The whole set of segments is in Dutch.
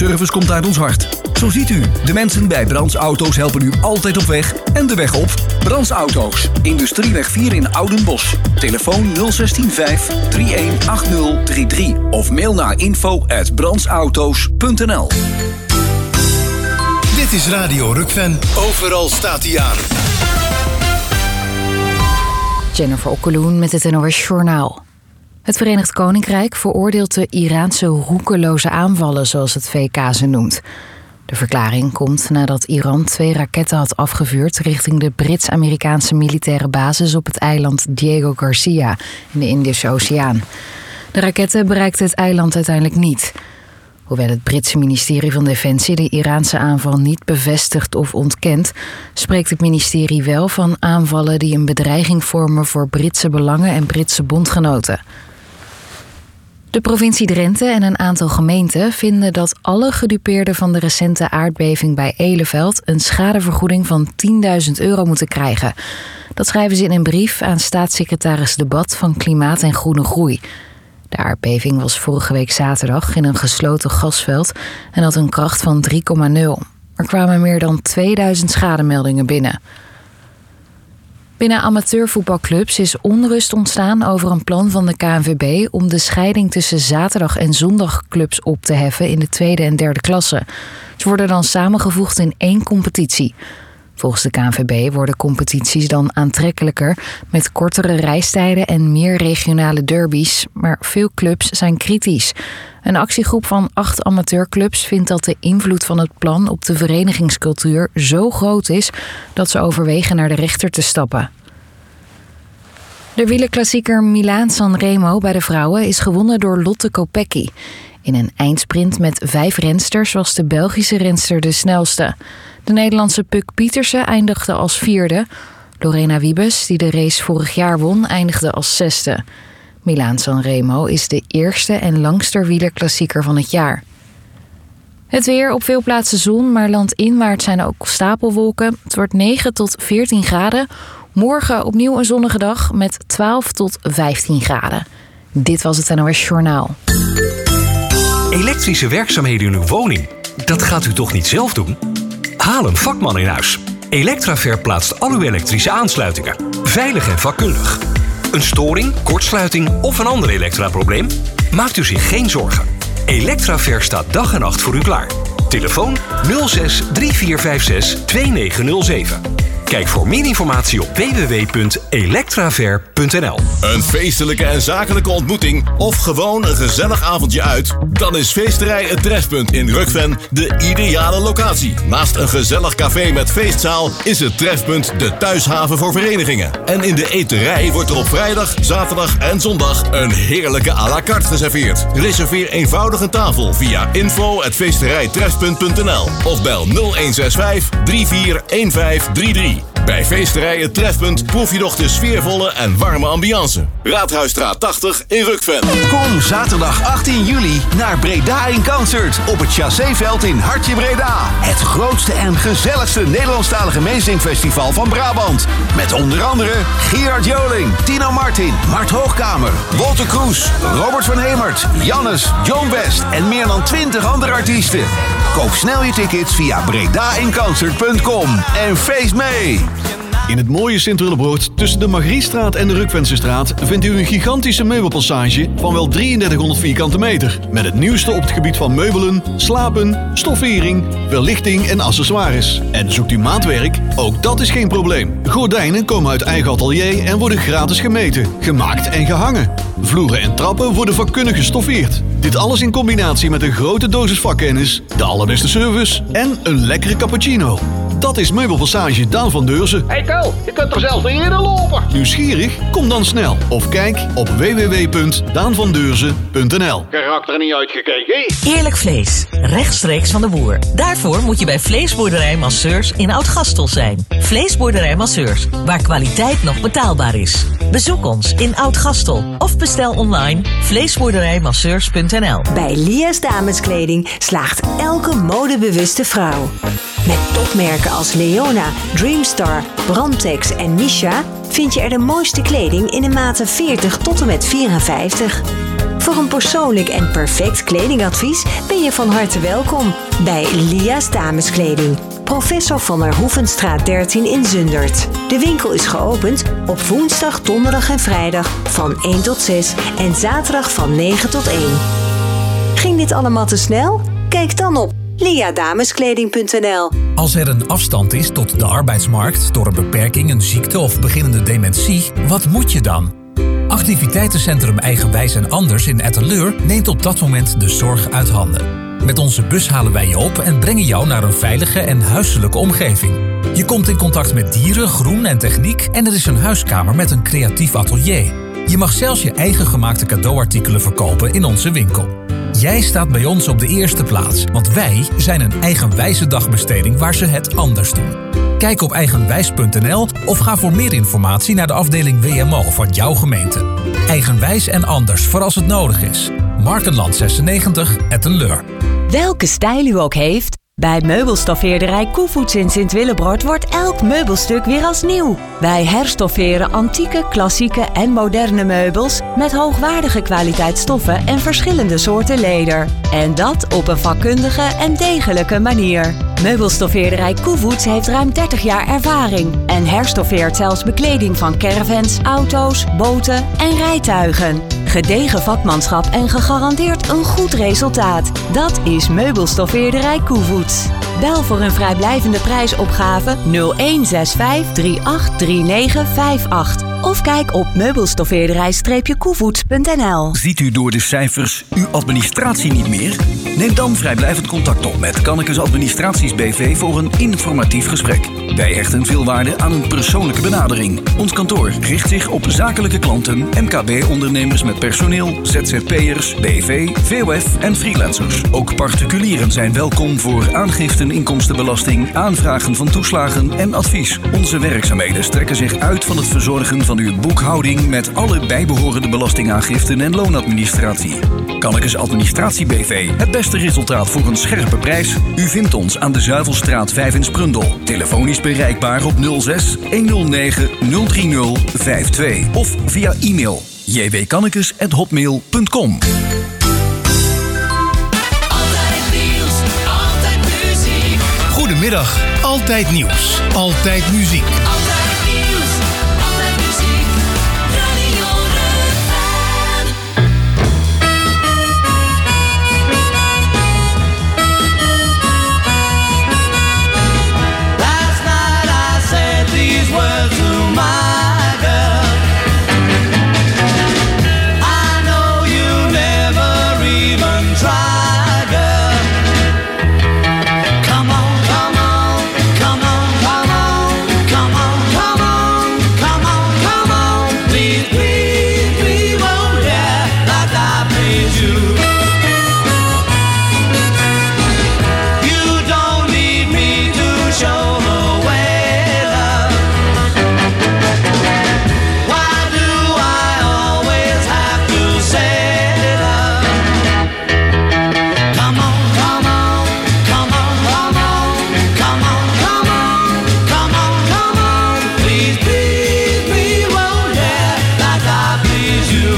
service komt uit ons hart. Zo ziet u, de mensen bij Brands Auto's helpen u altijd op weg en de weg op. Brands Auto's, Industrieweg 4 in Oudenbosch. Telefoon 016 318033 of mail naar info@brandsauto's.nl. Dit is Radio Rukven. Overal staat hij aan. Jennifer Okkeloen met het NOS Journaal. Het Verenigd Koninkrijk veroordeelt de Iraanse roekeloze aanvallen, zoals het VK ze noemt. De verklaring komt nadat Iran 2 raketten had afgevuurd richting de Brits-Amerikaanse militaire basis op het eiland Diego Garcia in de Indische Oceaan. De raketten bereikten het eiland uiteindelijk niet. Hoewel het Britse ministerie van Defensie de Iraanse aanval niet bevestigt of ontkent, spreekt het ministerie wel van aanvallen die een bedreiging vormen voor Britse belangen en Britse bondgenoten. De provincie Drenthe en een aantal gemeenten vinden dat alle gedupeerden van de recente aardbeving bij Eleveld een schadevergoeding van €10.000 moeten krijgen. Dat schrijven ze in een brief aan staatssecretaris De Bad van Klimaat en Groene Groei. De aardbeving was vorige week zaterdag in een gesloten gasveld en had een kracht van 3,0. Er kwamen meer dan 2000 schademeldingen binnen. Binnen amateurvoetbalclubs is onrust ontstaan over een plan van de KNVB om de scheiding tussen zaterdag- en zondagclubs op te heffen in de tweede en derde klasse. Ze worden dan samengevoegd in 1 competitie. Volgens de KNVB worden competities dan aantrekkelijker met kortere reistijden en meer regionale derbies, maar veel clubs zijn kritisch. Een actiegroep van 8 amateurclubs vindt dat de invloed van het plan op de verenigingscultuur zo groot is dat ze overwegen naar de rechter te stappen. De wielerklassieker Milaan-San Remo bij de vrouwen is gewonnen door Lotte Kopecky. In een eindsprint met 5 rensters was de Belgische renster de snelste. De Nederlandse Puk Pietersen eindigde als 4e. Lorena Wiebes, die de race vorig jaar won, eindigde als 6e. Milaan-San Remo is de eerste en langste wielerklassieker van het jaar. Het weer, op veel plaatsen zon, maar landinwaarts zijn ook stapelwolken. Het wordt 9 tot 14 graden. Morgen opnieuw een zonnige dag met 12 tot 15 graden. Dit was het NOS Journaal. Elektrische werkzaamheden in uw woning, dat gaat u toch niet zelf doen? Haal een vakman in huis. Electraver plaatst al uw elektrische aansluitingen. Veilig en vakkundig. Een storing, kortsluiting of een ander elektraprobleem? Maakt u zich geen zorgen. Electraver staat dag en nacht voor u klaar. Telefoon 06 3456 2907. Kijk voor meer informatie op www.electraver.nl. Een feestelijke en zakelijke ontmoeting of gewoon een gezellig avondje uit? Dan is Feesterij Het Trefpunt in Rukven de ideale locatie. Naast een gezellig café met feestzaal is het Trefpunt de thuishaven voor verenigingen. En in de eterij wordt er op vrijdag, zaterdag en zondag een heerlijke à la carte geserveerd. Reserveer eenvoudig een tafel via info@feesterijtrefpunt.nl of bel 0165 341533. Bij Feesterij Het Trefpunt proef je nog de sfeervolle en warme ambiance. Raadhuisstraat 80 in Rukven. Kom zaterdag 18 juli naar Breda in Concert op het Chasséveld in Hartje Breda. Het grootste en gezelligste Nederlandstalige meezingfestival van Brabant. Met onder andere Gerard Joling, Tino Martin, Mart Hoogkamer, Wolter Kroes, Robert van Hemert, Jannes, John West en meer dan 20 andere artiesten. Koop snel je tickets via bredainconcert.com en feest mee! In het mooie Sint-Willebroord tussen de Margriestraat en de Rukvensestraat vindt u een gigantische meubelpassage van wel 3300 vierkante meter. Met het nieuwste op het gebied van meubelen, slapen, stoffering, verlichting en accessoires. En zoekt u maatwerk? Ook dat is geen probleem. Gordijnen komen uit eigen atelier en worden gratis gemeten, gemaakt en gehangen. Vloeren en trappen worden vakkundig gestoffeerd. Dit alles in combinatie met een grote dosis vakkennis, de allerbeste service en een lekkere cappuccino. Dat is Meubelpassage Daan van Deurzen. Hey Ko, je kunt er zelfs niet eerder lopen. Nieuwsgierig? Kom dan snel of kijk op www.daanvandeurzen.nl. Karakter er niet uitgekeken. Eerlijk vlees, rechtstreeks van de boer. Daarvoor moet je bij Vleesboerderij Masseurs in Oud-Gastel zijn. Vleesboerderij Masseurs, waar kwaliteit nog betaalbaar is. Bezoek ons in Oud-Gastel of bestel online vleesboerderijmasseurs.nl. Bij Lia's Dameskleding slaagt elke modebewuste vrouw. Met topmerken als Leona, Dreamstar, Brandtex en Misha vind je er de mooiste kleding in de maten 40 tot en met 54. Voor een persoonlijk en perfect kledingadvies ben je van harte welkom bij Lia's Dameskleding. Professor van der Hoevenstraat 13 in Zundert. De winkel is geopend op woensdag, donderdag en vrijdag van 1 tot 6 en zaterdag van 9 tot 1. Ging dit allemaal te snel? Kijk dan op liadameskleding.nl. Als er een afstand is tot de arbeidsmarkt door een beperking, een ziekte of beginnende dementie, wat moet je dan? Activiteitencentrum Eigenwijs en Anders in Etteleur neemt op dat moment de zorg uit handen. Met onze bus halen wij je op en brengen jou naar een veilige en huiselijke omgeving. Je komt in contact met dieren, groen en techniek en er is een huiskamer met een creatief atelier. Je mag zelfs je eigen gemaakte cadeauartikelen verkopen in onze winkel. Jij staat bij ons op de eerste plaats, want wij zijn een eigenwijze dagbesteding waar ze het anders doen. Kijk op eigenwijs.nl of ga voor meer informatie naar de afdeling WMO van jouw gemeente. Eigenwijs en Anders voor als het nodig is. Markenland 96, Etteleur. Welke stijl u ook heeft, bij meubelstoffeerderij Koevoets in Sint-Willebroord wordt elk meubelstuk weer als nieuw. Wij herstofferen antieke, klassieke en moderne meubels met hoogwaardige kwaliteitsstoffen en verschillende soorten leder. En dat op een vakkundige en degelijke manier. Meubelstoffeerderij Koevoets heeft ruim 30 jaar ervaring en herstoffeert zelfs bekleding van caravans, auto's, boten en rijtuigen. Gedegen vakmanschap en gegarandeerd een goed resultaat. Dat is Meubelstoffeerderij Koevoets. Bel voor een vrijblijvende prijsopgave 0165 383958 of kijk op meubelstoffeerderij-koevoets.nl. Ziet u door de cijfers uw administratie niet meer? Neem dan vrijblijvend contact op met Kannekes Administraties BV voor een informatief gesprek. Wij hechten veel waarde aan een persoonlijke benadering. Ons kantoor richt zich op zakelijke klanten, MKB-ondernemers met personeel, ZZP'ers, BV, VOF en freelancers. Ook particulieren zijn welkom voor aangiften, inkomstenbelasting, aanvragen van toeslagen en advies. Onze werkzaamheden strekken zich uit van het verzorgen van uw boekhouding met alle bijbehorende belastingaangiften en loonadministratie. Kannekes Administratie BV. Het beste resultaat voor een scherpe prijs. U vindt ons aan de Zuivelstraat 5 in Sprundel. Telefonisch bereikbaar op 06 109 030 52 of via e-mail jwkannekes@hotmail.com. Goedemiddag, altijd nieuws, altijd muziek. Altijd nieuws, altijd muziek, Radio Rukven. Last night I said these words to my girl. I know you never even tried, girl. Come on, come on, come on, come on, come on, come on, come on, come on. Please, please, please, oh yeah, like I please you. You don't need me to show the way, love. Why do I always have to say love? Come on, come on, come on, come on, come on, come on, come on, come on. Please, please, please, oh yeah, like I please you.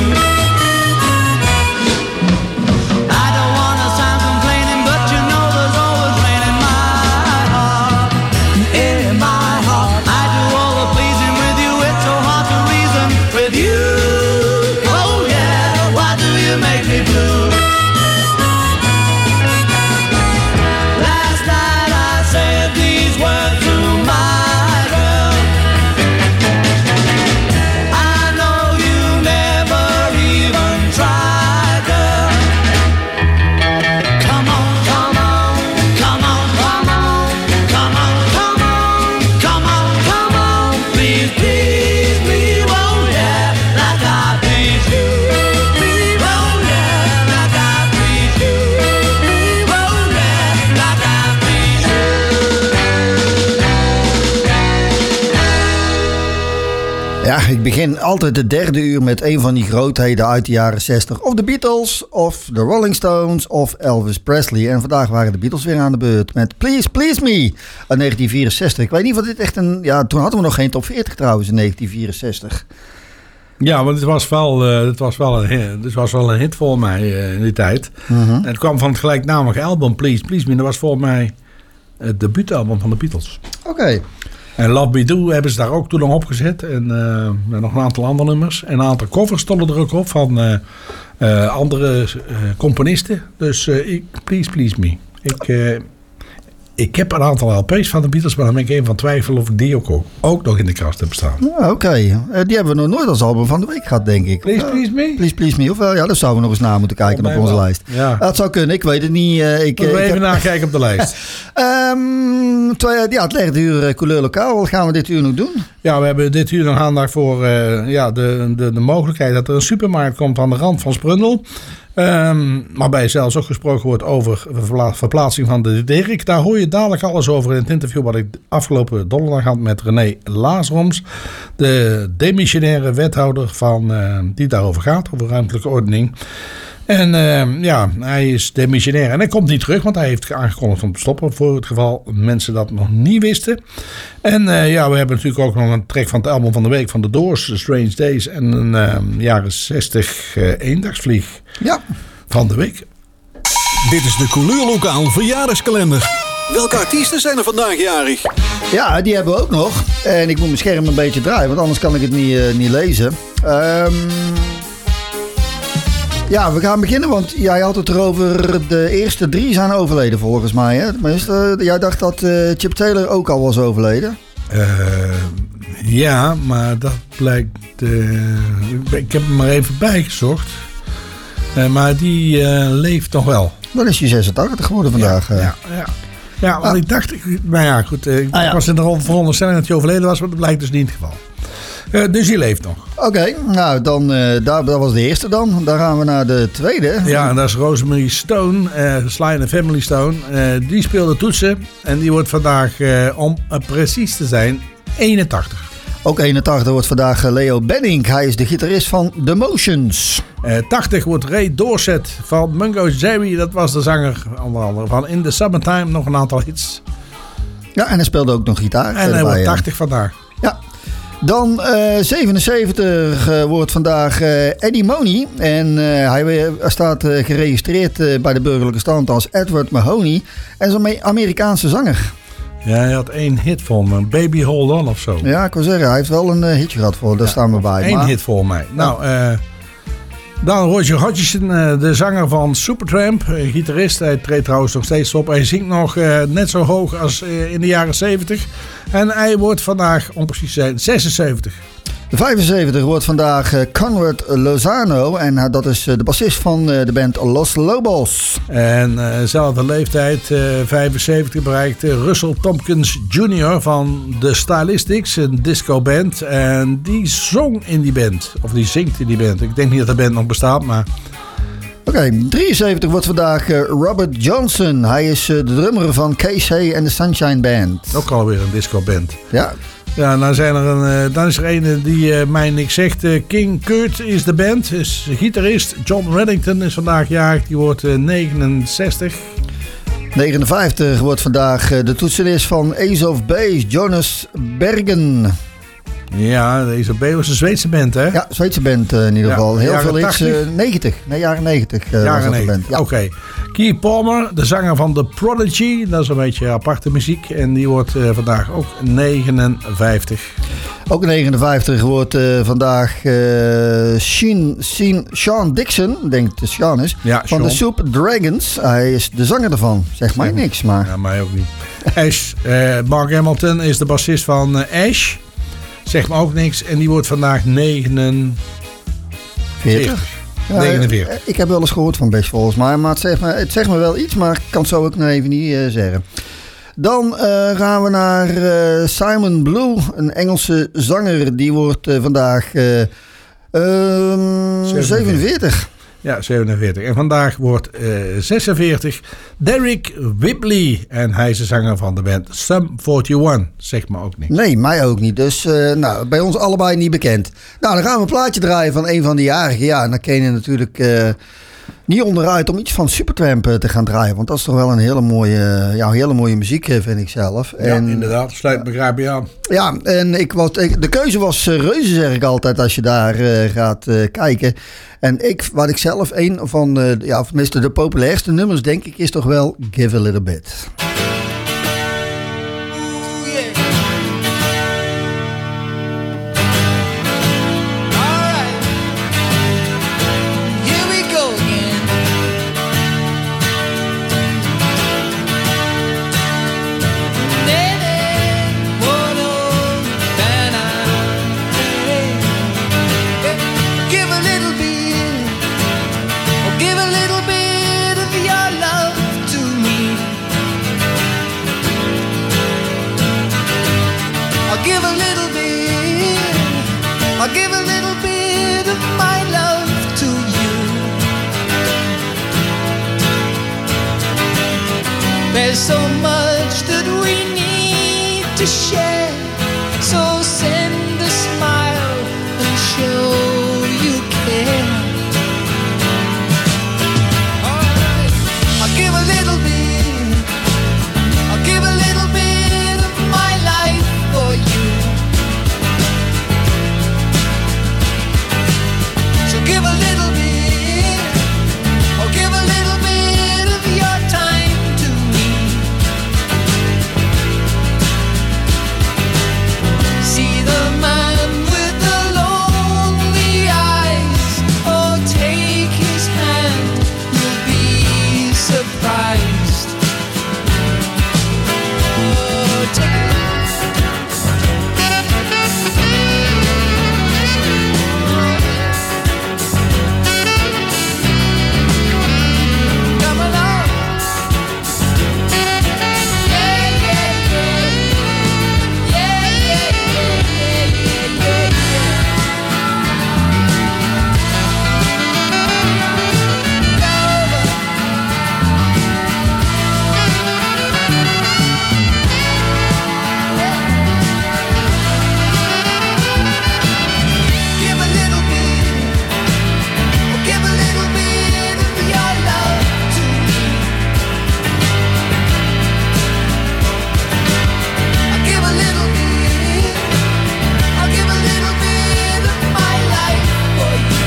I don't wanna sound complaining, but you know there's always rain in my heart. In my heart, I do all the pleasing with you. It's so hard to reason with you. Oh yeah, why do you make me blue? Last night I said these words to my girl. I know you never even tried, girl. Come on, come on, come on, come on, come on, come on, come on, come on. Please, please, please, oh yeah, like I please you. Please, oh yeah, like I please you. Please, oh yeah, like I please you. Ja, ik begin altijd de derde uur met een van die grootheden uit de jaren 60. Of de Beatles, of de Rolling Stones, of Elvis Presley. En vandaag waren de Beatles weer aan de beurt met Please Please Me uit 1964. Ik weet niet of dit echt een... Ja, toen hadden we nog geen top 40 trouwens in 1964. Ja, want het was wel een hit voor mij in die tijd. En het kwam van het gelijknamige album Please Please Me. Dat was voor mij het debuutalbum van de Beatles. Oké. En Love Me Do hebben ze daar ook toen nog opgezet. En nog een aantal andere nummers. En een aantal covers stonden er ook op van andere componisten. Dus Please Please Me. Ik heb een aantal LP's van de Beatles, maar dan ben ik even van twijfel of ik die ook nog in de kast heb staan. Oké. Die hebben we nog nooit als album van de week gehad, denk ik. Please Please Me? Please Please Me. Of wel? Ja, daar zouden we nog eens naar moeten kijken op onze lijst. Ja. Dat zou kunnen, ik weet het niet. Moeten we even nakijken op de lijst. Het legt uur couleur lokaal. Wat gaan we dit uur nog doen? Ja, we hebben dit uur nog aandacht voor de mogelijkheid dat er een supermarkt komt aan de rand van Sprundel. Waarbij zelfs ook gesproken wordt over verplaatsing van de Dirk. Daar hoor je dadelijk alles over in het interview wat ik afgelopen donderdag had met René Laasroms. De demissionaire wethouder die daarover gaat, over ruimtelijke ordening. En hij is demissionair en hij komt niet terug, want hij heeft aangekondigd om te stoppen. Voor het geval mensen dat nog niet wisten. En we hebben natuurlijk ook nog een track van het album van de week van The Doors, The Strange Days. En een jaren 60 eendagsvlieg van de week. Dit is de Couleur Lokaal verjaardagskalender. Welke artiesten zijn er vandaag jarig? Ja, die hebben we ook nog. En ik moet mijn scherm een beetje draaien, want anders kan ik het niet lezen. Ja, we gaan beginnen, want jij had het erover. De eerste 3 zijn overleden volgens mij. Hè? Tenminste, jij dacht dat Chip Taylor ook al was overleden. Ja, maar dat blijkt... ik heb hem maar even bijgezocht. Maar die leeft nog wel. Dan is hij 86 geworden vandaag. Ja, want ik dacht... Maar ja, goed. Ik was in de veronderstelling dat hij overleden was, maar dat blijkt dus niet het geval. Dus die leeft nog. Oké, nou dan, dat was de eerste dan. Dan gaan we naar de tweede. Ja, en dat is Rosemary Stone, Sly and the Family Stone. Die speelde toetsen en die wordt vandaag, om precies te zijn, 81. Ook 81 wordt vandaag Leo Benning. Hij is de gitarist van The Motions. 80 wordt Ray Dorset van Mungo Jerry. Dat was de zanger onder andere van In the Summertime. Nog een aantal hits. Ja, en hij speelde ook nog gitaar. En hij wordt 80 vandaag. Ja. Dan 77 wordt vandaag Eddie Money. En hij staat geregistreerd bij de burgerlijke stand als Edward Mahoney. En is een Amerikaanse zanger. Ja, hij had 1 hit voor me. Baby Hold On of zo. Ja, ik wil zeggen, hij heeft wel een hitje gehad voor. Daar staan we bij. 1 hit voor mij. Nou, dan Roger Hodgson, de zanger van Supertramp. Gitarist. Hij treedt trouwens nog steeds op. Hij zingt nog net zo hoog als in de jaren 70. En hij wordt vandaag, om precies te zijn, 76. De 75 wordt vandaag Conrad Lozano. En dat is de bassist van de band Los Lobos. En dezelfde leeftijd, 75, bereikt Russell Tompkins Jr. van The Stylistics, een discoband. En die zong in die band. Of die zingt in die band. Ik denk niet dat de band nog bestaat, maar... Oké, 73 wordt vandaag Robert Johnson. Hij is de drummer van Casey and the Sunshine Band. Ook alweer een discoband. Ja. Ja, dan is er een die mij niks zegt. King Kurt is de band, is gitarist. John Reddington is vandaag jarig, die wordt 69. 59 wordt vandaag de toetsenist van Ace of Base, Jonas Bergen. Ja, deze B was een Zweedse band, hè? Ja, Zweedse band in ieder geval. Heel veel hits. 90. Nee, jaren 90. Jaren 90, ja. Oké. Keith Palmer, de zanger van The Prodigy. Dat is een beetje aparte muziek. En die wordt vandaag ook 59. Ook 59 wordt vandaag Sean Dixon, denk ik dat Sean is, van Sean. de Soup Dragons. Hij is de zanger ervan. Zeg mij niks, maar... Ja, mij ook niet. Ash, Mark Hamilton is de bassist van Ash. Zegt me ook niks. En die wordt vandaag 49. 49. Ik heb wel eens gehoord van Bash volgens mij. Maar het zegt me wel iets, maar ik kan het zo ook nog even niet zeggen. Dan gaan we naar Simon Blue, een Engelse zanger. Die wordt vandaag 47. Ja, 47. En vandaag wordt 46 Derek Whibley. En hij is de zanger van de band Sum 41. Zegt me ook niet. Nee, mij ook niet. Dus bij ons allebei niet bekend. Nou, dan gaan we een plaatje draaien van een van de jarigen. Ja, en dan ken je natuurlijk niet onderuit om iets van Supertramp te gaan draaien. Want dat is toch wel een hele mooie muziek, vind ik zelf. Ja, inderdaad. Sluit begrijp je aan. Ja, en de keuze was reuze, zeg ik altijd, als je daar gaat kijken. En wat ik zelf een van de populairste nummers, denk ik, is toch wel Give a Little Bit. There's so much that we need to share. So send a smile and show you care. Alright, I'll give a little bit. I'll give a little bit of my life for you. So give a little bit. I'll give a little bit of your time to me. See the man with the lonely eyes. Oh, take his hand, you'll be surprised. Oh, take it. Come along. Yeah, yeah, yeah. Yeah, yeah, yeah, yeah, Give a little bit. Give a little bit of your love to me. I'll give a little bit. I'll give a little bit of my life for you.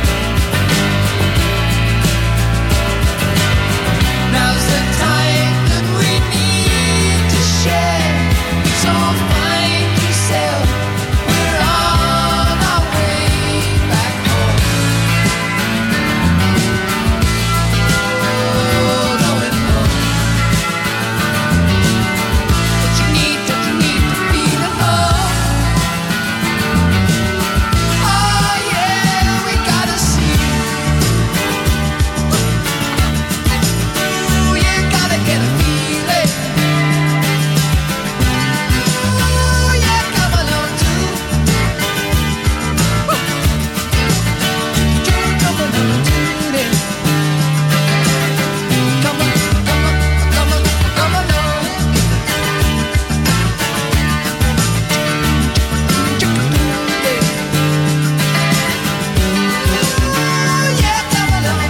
Now's the time that we need to share. So find yourself. We're on our way back home. Oh, going home. Don't you need to feel at home? Oh yeah, we gotta see. Ooh, you gotta get a feeling. Ooh, yeah, come along too. Come along too then. Come on, come along. Ooh, yeah, come along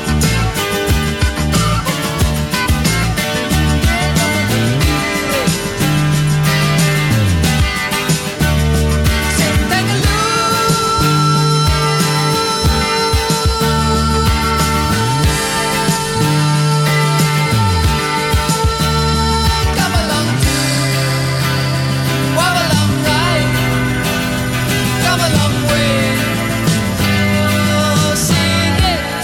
Say, take a come along walk along right, come a long way. Oh, sing it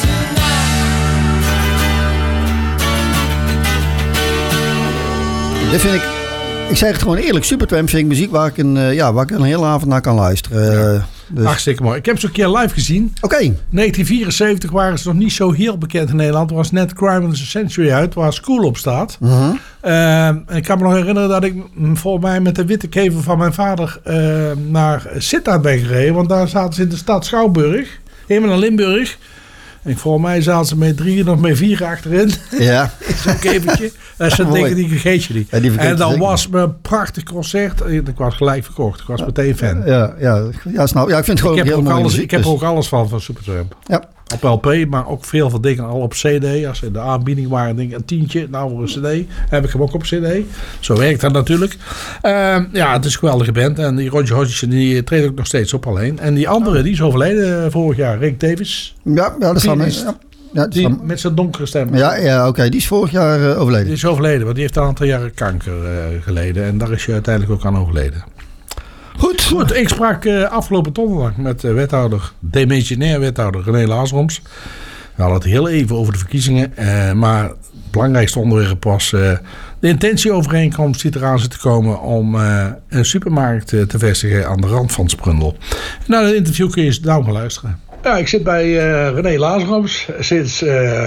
tonight. Dit vind ik zeg het gewoon eerlijk, Supertramp vind ik muziek waar ik een hele avond naar kan luisteren. Dus. Hartstikke mooi. Ik heb ze een keer live gezien. Oké. 1974 waren ze nog niet zo heel bekend in Nederland. Er was net Crime of the Century uit, waar School op staat. En ik kan me nog herinneren dat ik volgens mij met de witte kever van mijn vader naar Sittard ben gereden. Want daar zaten ze in de stad Schouwburg. Helemaal naar Limburg. En volgens mij zaten ze met 3 of met 4 achterin. Ja. Zo'n kevertje. Dat is zo'n ding, die vergeet je niet. Ja, die vergeet en je dat zeker was een prachtig concert. Ik was gelijk verkocht. Ik was meteen fan. Ja, snap. Ja, ik vind het gewoon Ik heb heel ook mooi alles, muziek, ik heb dus. ook alles van Supertramp. Ja. Op LP, maar ook veel van dingen al op CD. Als in de aanbieding waren, denk ik, een tientje. Nou, voor een CD. Heb ik hem ook op CD. Zo werkt dat natuurlijk. Ja, het is een geweldige band. En die Roger Hodgson, die treedt ook nog steeds op alleen. En die andere, die is overleden vorig jaar. Rick Davis. Ja, dat is dan... Ja, die met zijn donkere stem. Ja, oké. Die is vorig jaar overleden. Die is overleden, want die heeft een aantal jaren kanker geleden. En daar is hij uiteindelijk ook aan overleden. Goed, ik sprak afgelopen donderdag met demissionair wethouder René Lazaroms. We hadden het heel even over de verkiezingen. Maar het belangrijkste onderwerp was de intentieovereenkomst die eraan zit te komen om een supermarkt te vestigen aan de rand van Sprundel. Nou, dat interview kun je nou gaan luisteren. Ja, ik zit bij René Lazaroms sinds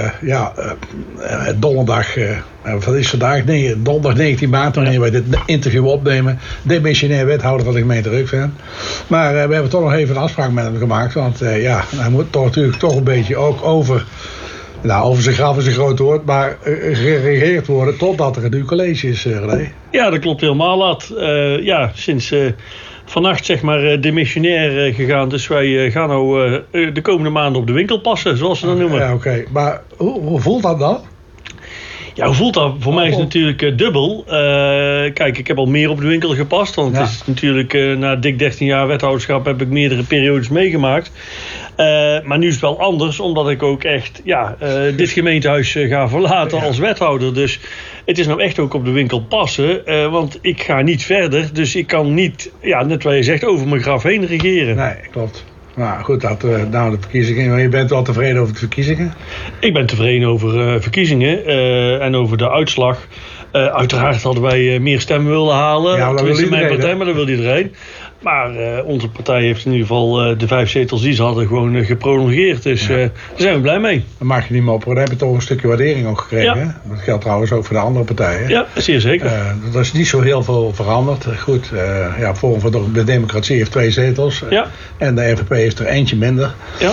donderdag, wat is vandaag? Nee, donderdag 19 maart, wanneer wij dit interview opnemen. Demissionair wethouder van de gemeente Rukven. Maar we hebben toch nog even een afspraak met hem gemaakt. Want hij moet toch natuurlijk toch een beetje ook over zijn graf is een groot woord, maar geregeerd worden totdat er een nieuw college is, René. Ja, dat klopt helemaal, Ad. Sinds... vannacht zeg maar demissionair gegaan. Dus wij gaan nou de komende maanden op de winkel passen, zoals ze dat noemen. Ja, oké. Maar hoe voelt dat dan? Ja, hoe voelt dat? Voor mij is het natuurlijk dubbel. Kijk, ik heb al meer op de winkel gepast. Want het is natuurlijk na dik 13 jaar wethouderschap heb ik meerdere periodes meegemaakt. Maar nu is het wel anders, omdat ik ook echt dit gemeentehuis ga verlaten als wethouder. Dus het is nou echt ook op de winkel passen. Want ik ga niet verder. Dus ik kan niet, net wat je zegt, over mijn graf heen regeren. Nee, klopt. Nou goed, de verkiezingen. Maar je bent wel tevreden over de verkiezingen? Ik ben tevreden over verkiezingen en over de uitslag. Uiteraard hadden wij meer stemmen willen halen. Ja, dat wil iedereen, mijn partij, maar dat wil iedereen. Maar onze partij heeft in ieder geval de 5 zetels die ze hadden gewoon geprolongeerd. Dus daar zijn we blij mee. Dan mag je niet meer op. Dan heb je toch een stukje waardering ook gekregen. Ja. Dat geldt trouwens ook voor de andere partijen. Ja, zeer zeker. Er is niet zo heel veel veranderd. Goed, Forum voor de Democratie heeft 2 zetels. Ja. En de FVP heeft er eentje minder. Ja.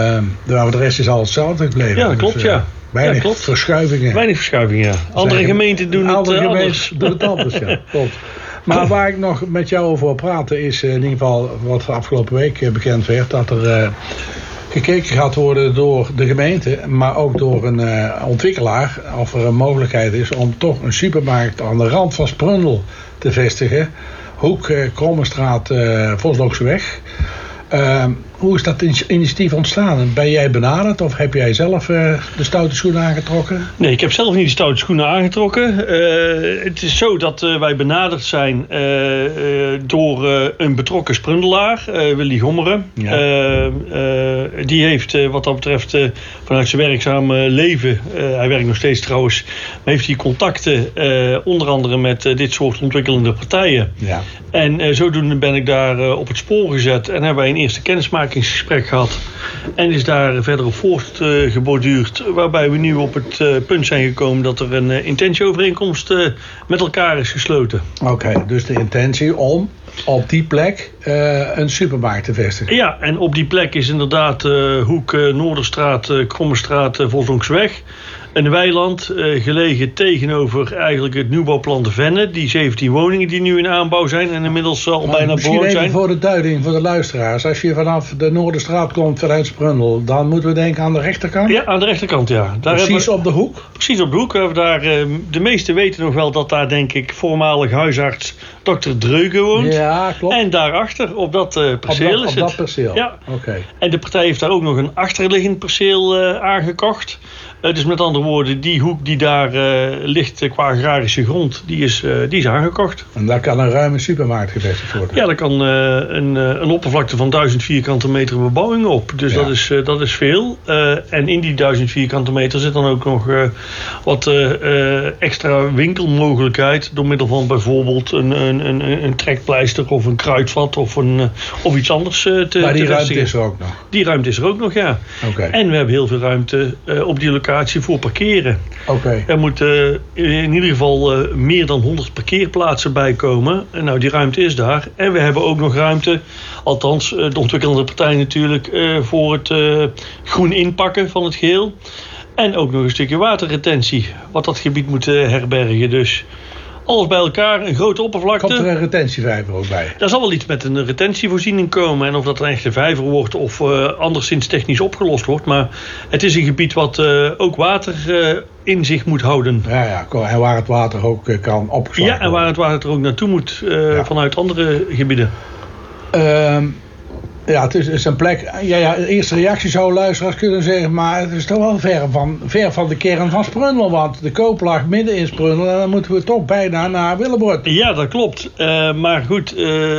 De rest is al hetzelfde gebleven. Ja, dat klopt, dus, ja. Weinig verschuivingen. Weinig verschuivingen, ja. Andere gemeenten doen het anders. Doen het anders, ja. Klopt. Maar waar ik nog met jou over wil praten is in ieder geval wat afgelopen week bekend werd. Dat er gekeken gaat worden door de gemeente, maar ook door een ontwikkelaar. Of er een mogelijkheid is om toch een supermarkt aan de rand van Sprundel te vestigen. Hoek, Krommenstraat, Voslokseweg. Hoe is dat initiatief ontstaan? Ben jij benaderd of heb jij zelf de stoute schoenen aangetrokken? Nee, ik heb zelf niet de stoute schoenen aangetrokken. Het is zo dat wij benaderd zijn door een betrokken Sprundelaar, Willy Gommeren. Ja. Die heeft wat dat betreft vanuit zijn werkzaam leven, hij werkt nog steeds trouwens, maar heeft hij contacten onder andere met dit soort ontwikkelende partijen. Ja. En zodoende ben ik daar op het spoor gezet en hebben wij een eerste kennismakingsgesprek gehad. En is daar verder op voortgeborduurd, waarbij we nu op het punt zijn gekomen dat er een intentieovereenkomst met elkaar is gesloten. Oké, dus de intentie om op die plek een supermarkt te vestigen. Ja, en op die plek is inderdaad Hoek, Noorderstraat, Krommenstraat, Voslongsweg. Een weiland gelegen tegenover eigenlijk het nieuwbouwplan de Venne. Die 17 woningen die nu in aanbouw zijn en inmiddels al bijna bewoond zijn. Voor de duiding, voor de luisteraars. Als je vanaf de Noorderstraat komt vanuit Sprundel, dan moeten we denken aan de rechterkant? Ja, aan de rechterkant, ja. Daar precies op de hoek? Precies op de hoek. Daar, de meesten weten nog wel dat daar, denk ik, voormalig huisarts Dr. Dreugen woont. Ja, klopt. En daarachter, op dat perceel is het. Op dat perceel? Ja. Oké. En de partij heeft daar ook nog een achterliggend perceel aangekocht. Dus met andere woorden, die hoek die daar ligt qua agrarische grond, die is aangekocht. En daar kan een ruime supermarkt gevestigd worden? Ja, daar kan een oppervlakte van 1000 vierkante meter bebouwing op. Dus ja. dat is veel. En in die 1000 vierkante meter zit dan ook nog wat extra winkelmogelijkheid door middel van bijvoorbeeld een trekpleister of een kruidvat of iets anders te Maar die ruimte vestigen. is er ook nog? Die ruimte is er ook nog, ja. Okay. En we hebben heel veel ruimte op die locatie voor parkeren. Okay. Er moeten in ieder geval meer dan 100 parkeerplaatsen bij komen. En nou, die ruimte is daar. En we hebben ook nog ruimte, althans de ontwikkelende partij natuurlijk, voor het groen inpakken van het geheel. En ook nog een stukje waterretentie, wat dat gebied moet herbergen. Dus Alles bij elkaar, een grote oppervlakte. Komt er een retentievijver ook bij? Daar zal wel iets met een retentievoorziening komen. En of dat een echte vijver wordt of anderszins technisch opgelost wordt. Maar het is een gebied wat ook water in zich moet houden. Ja, en waar het water ook kan opgeslagen worden. Ja, en waar het water ook naartoe moet vanuit andere gebieden. Ja, het is een plek. Ja, de eerste reactie zou luisteraars kunnen zeggen, maar het is toch wel ver van de kern van Sprundel. Want de koop lag midden in Sprundel en dan moeten we toch bijna naar Willebroord. Ja, dat klopt. Maar goed,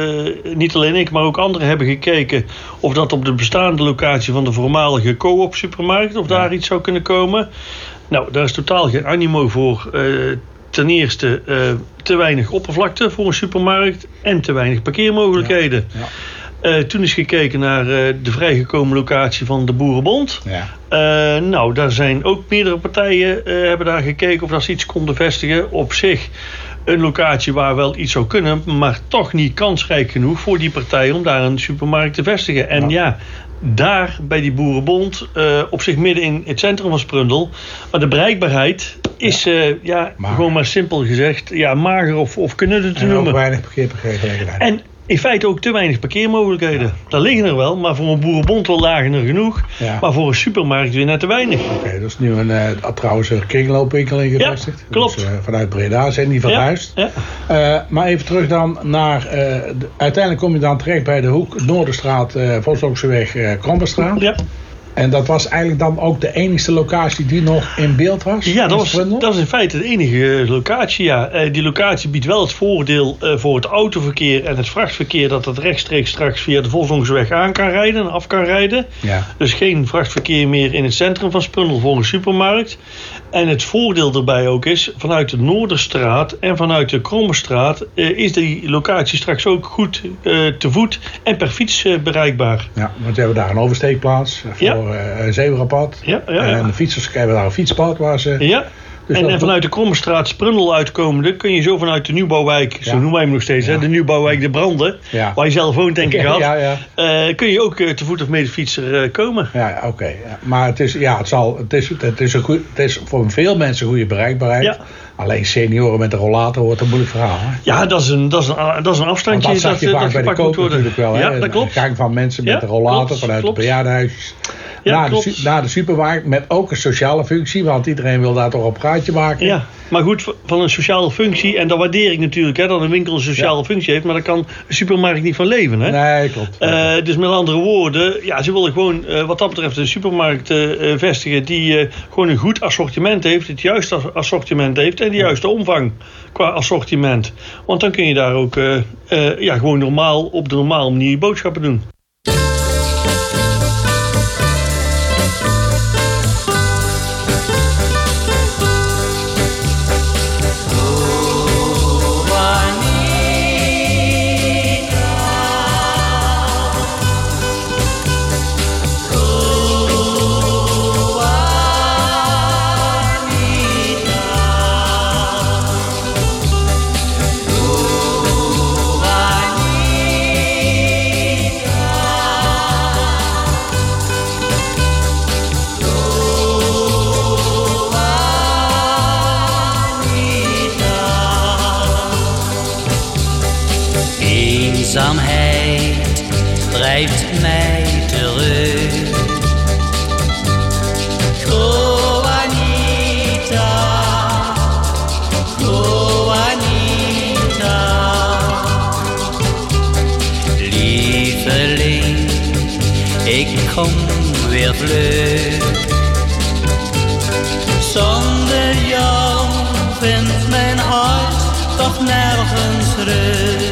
niet alleen ik, maar ook anderen hebben gekeken of dat op de bestaande locatie van de voormalige Co-op supermarkt, of daar iets zou kunnen komen. Nou, daar is totaal geen animo voor. Ten eerste te weinig oppervlakte voor een supermarkt en te weinig parkeermogelijkheden. Ja. Toen is gekeken naar de vrijgekomen locatie van de Boerenbond. Ja. Nou, daar zijn ook meerdere partijen hebben daar gekeken of dat ze iets konden vestigen. Op zich een locatie waar wel iets zou kunnen, maar toch niet kansrijk genoeg voor die partij om daar een supermarkt te vestigen. En ja daar bij die Boerenbond, op zich midden in het centrum van Sprundel. Maar de bereikbaarheid is gewoon maar simpel gezegd mager of kunnen het te noemen. En ook weinig parkeergelegenheid. En in feite ook te weinig parkeermogelijkheden. Ja. Daar liggen er wel, maar voor een Boerenbond wel lagen er genoeg. Ja. Maar voor een supermarkt weer net te weinig. Oké, dat is nu trouwens een kringloopwinkel in gevestigd. Ja, klopt. Dus, vanuit Breda zijn die verhuisd. Ja. Maar even terug dan naar... uiteindelijk kom je dan terecht bij de hoek Noorderstraat, Volkshoekseweg, Kromperstraat. Ja. En dat was eigenlijk dan ook de enige locatie die nog in beeld was? Ja, dat is in feite de enige locatie, ja. Die locatie biedt wel het voordeel voor het autoverkeer en het vrachtverkeer dat het rechtstreeks straks via de Volkshoekseweg aan kan rijden en af kan rijden. Ja. Dus geen vrachtverkeer meer in het centrum van Sprundel voor een supermarkt. En het voordeel erbij ook is, vanuit de Noorderstraat en vanuit de Krommerstraat is die locatie straks ook goed te voet en per fiets bereikbaar. Ja, want we hebben daar een oversteekplaats voor een zebrapad. En de fietsers hebben daar een fietspad waar ze... Ja. Dus en vanuit de Krommerstraat Sprundel uitkomende kun je zo vanuit de nieuwbouwwijk, zo noemen wij hem nog steeds, de nieuwbouwwijk De Branden, waar je zelf woont denk ik kun je ook te voet of met de fietser komen. Ja, oké. Ja. Maar het is voor veel mensen goede bereikbaarheid. Ja. Alleen senioren met een rollator wordt een moeilijk verhaal. Hè? Ja, dat is een afstandje. Want dat zag je vaak bij de koop natuurlijk wel. Ja, hè? dat klopt. De gang van mensen met een rollator vanuit de bejaardenhuisjes. Naar de supermarkt met ook een sociale functie, want iedereen wil daar toch een praatje maken. Ja, maar goed, van een sociale functie, en dat waardeer ik natuurlijk, hè, dat een winkel een sociale functie heeft, maar daar kan een supermarkt niet van leven. Hè? Nee, klopt. Dus met andere woorden, ze willen gewoon wat dat betreft een supermarkt vestigen die gewoon een goed assortiment heeft, het juiste assortiment heeft en de juiste omvang qua assortiment. Want dan kun je daar ook gewoon normaal op de normale manier boodschappen doen. Eenzaamheid drijft mij terug. Juanita, Juanita, lieveling, ik kom weer vlug. Zonder jou vindt mijn hart toch nergens rust.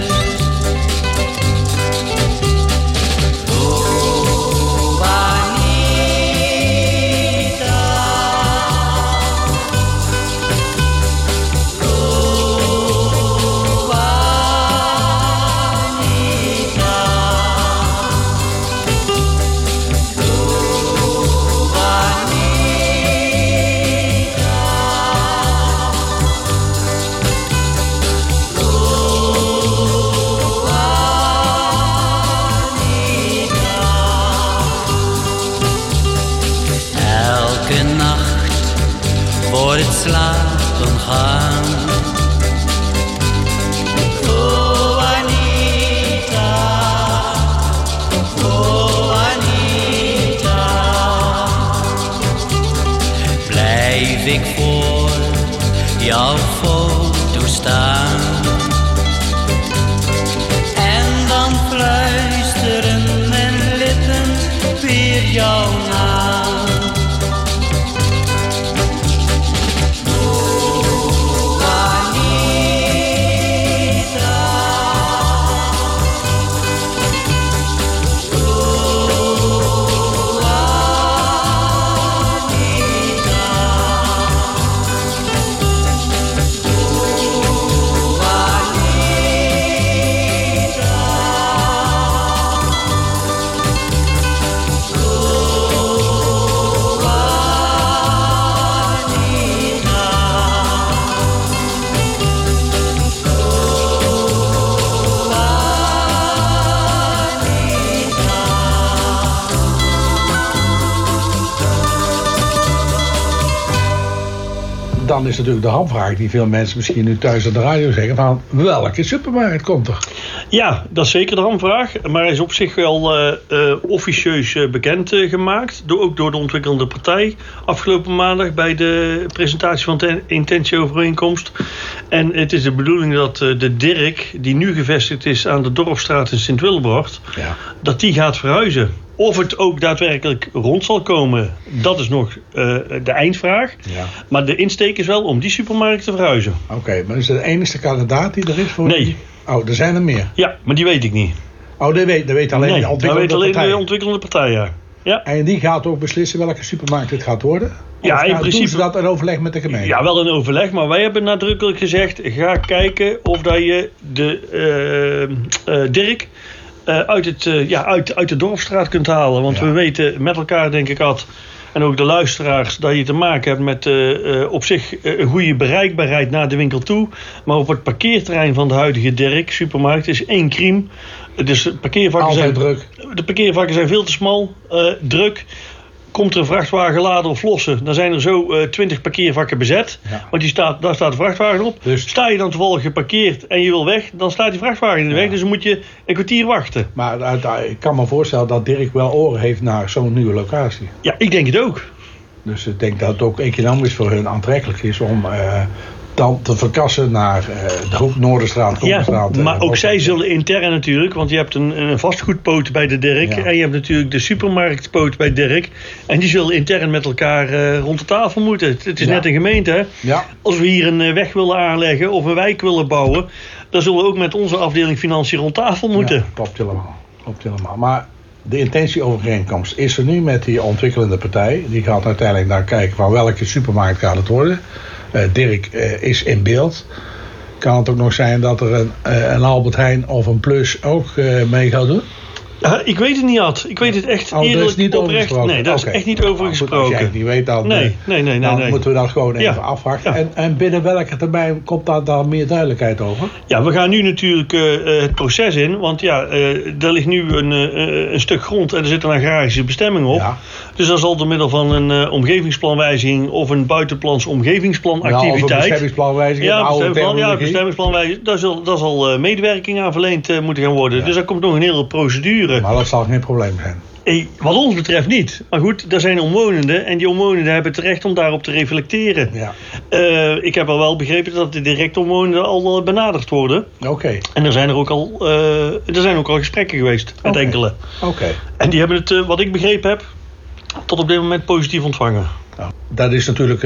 staan. En dan fluisteren mijn lippen weer jouw naam. Dan is natuurlijk de hamvraag die veel mensen misschien nu thuis aan de radio zeggen: van welke supermarkt komt er? Ja, dat is zeker de hamvraag. Maar hij is op zich wel officieus bekend gemaakt. Ook door de ontwikkelende partij. Afgelopen maandag bij de presentatie van de intentieovereenkomst. En het is de bedoeling dat de Dirk, die nu gevestigd is aan de Dorpstraat in Sint-Willebrord, dat die gaat verhuizen. Of het ook daadwerkelijk rond zal komen, dat is nog de eindvraag. Ja. Maar de insteek is wel om die supermarkt te verhuizen. Oké, maar is dat de enige kandidaat die er is voor? Nee. Oh, er zijn er meer? Ja, maar die weet ik niet. Oh, dat weet alleen de ontwikkelende partij? Nee, de ontwikkelende partij, ja. En die gaat ook beslissen welke supermarkt het gaat worden? Ja, in principe doen ze dat in overleg met de gemeente? Ja, wel in overleg, maar wij hebben nadrukkelijk gezegd: ga kijken of dat je de Dirk uit de Dorpstraat kunt halen. Want we weten met elkaar, denk ik, en ook de luisteraars, dat je te maken hebt met op zich een goede bereikbaarheid naar de winkel toe. Maar op het parkeerterrein van de huidige Dirk supermarkt is één kriem. Dus de parkeervakken zijn veel te smal, druk. Komt er een vrachtwagen laden of lossen, dan zijn er zo 20 parkeervakken bezet. Ja. Want daar staat de vrachtwagen op. Dus sta je dan toevallig geparkeerd en je wil weg, dan staat die vrachtwagen in de weg. Dus dan moet je een kwartier wachten. Maar ik kan me voorstellen dat Dirk wel oren heeft naar zo'n nieuwe locatie. Ja, ik denk het ook. Dus ik denk dat het ook economisch voor hun aantrekkelijk is om dan te verkassen naar de hoek Noorderstraat, Kommerstraat. Ja, maar ook zij zullen intern natuurlijk, want je hebt een vastgoedpoot bij de Dirk en je hebt natuurlijk de supermarktpoot bij Dirk. En die zullen intern met elkaar rond de tafel moeten. Het is net een gemeente, hè? Ja. Als we hier een weg willen aanleggen of een wijk willen bouwen, dan zullen we ook met onze afdeling financiën rond tafel moeten. Ja, klopt helemaal. Maar de intentieovereenkomst is er nu met die ontwikkelende partij. Die gaat uiteindelijk naar kijken van welke supermarkt gaat het worden. Dirk is in beeld. Kan het ook nog zijn dat er een Albert Heijn of een Plus ook mee gaat doen? Ik weet het niet, Ad. Ik weet het echt eerlijk niet oprecht. Nee, daar is echt niet over gesproken. Als jij het niet weet, dan, nee. Moeten we dat gewoon even afwachten. Ja. En binnen welke termijn komt daar meer duidelijkheid over? Ja, we gaan nu natuurlijk het proces in. Want er ligt nu een stuk grond en er zit een agrarische bestemming op. Ja. Dus dat zal door middel van een omgevingsplanwijziging of een buitenplans omgevingsplanactiviteit. Of een bestemmingsplanwijziging. Bestemmingsplanwijziging. Daar zal medewerking aan verleend moeten gaan worden. Ja. Dus daar komt nog een hele procedure. Maar dat zal geen probleem zijn. Wat ons betreft niet. Maar goed, er zijn omwonenden. En die omwonenden hebben het recht om daarop te reflecteren. Ja. Ik heb al wel begrepen dat de direct omwonenden al benaderd worden. Oké. En er zijn ook al gesprekken geweest met enkele. Oké. En die hebben het, wat ik begrepen heb, tot op dit moment positief ontvangen. Nou, dat is natuurlijk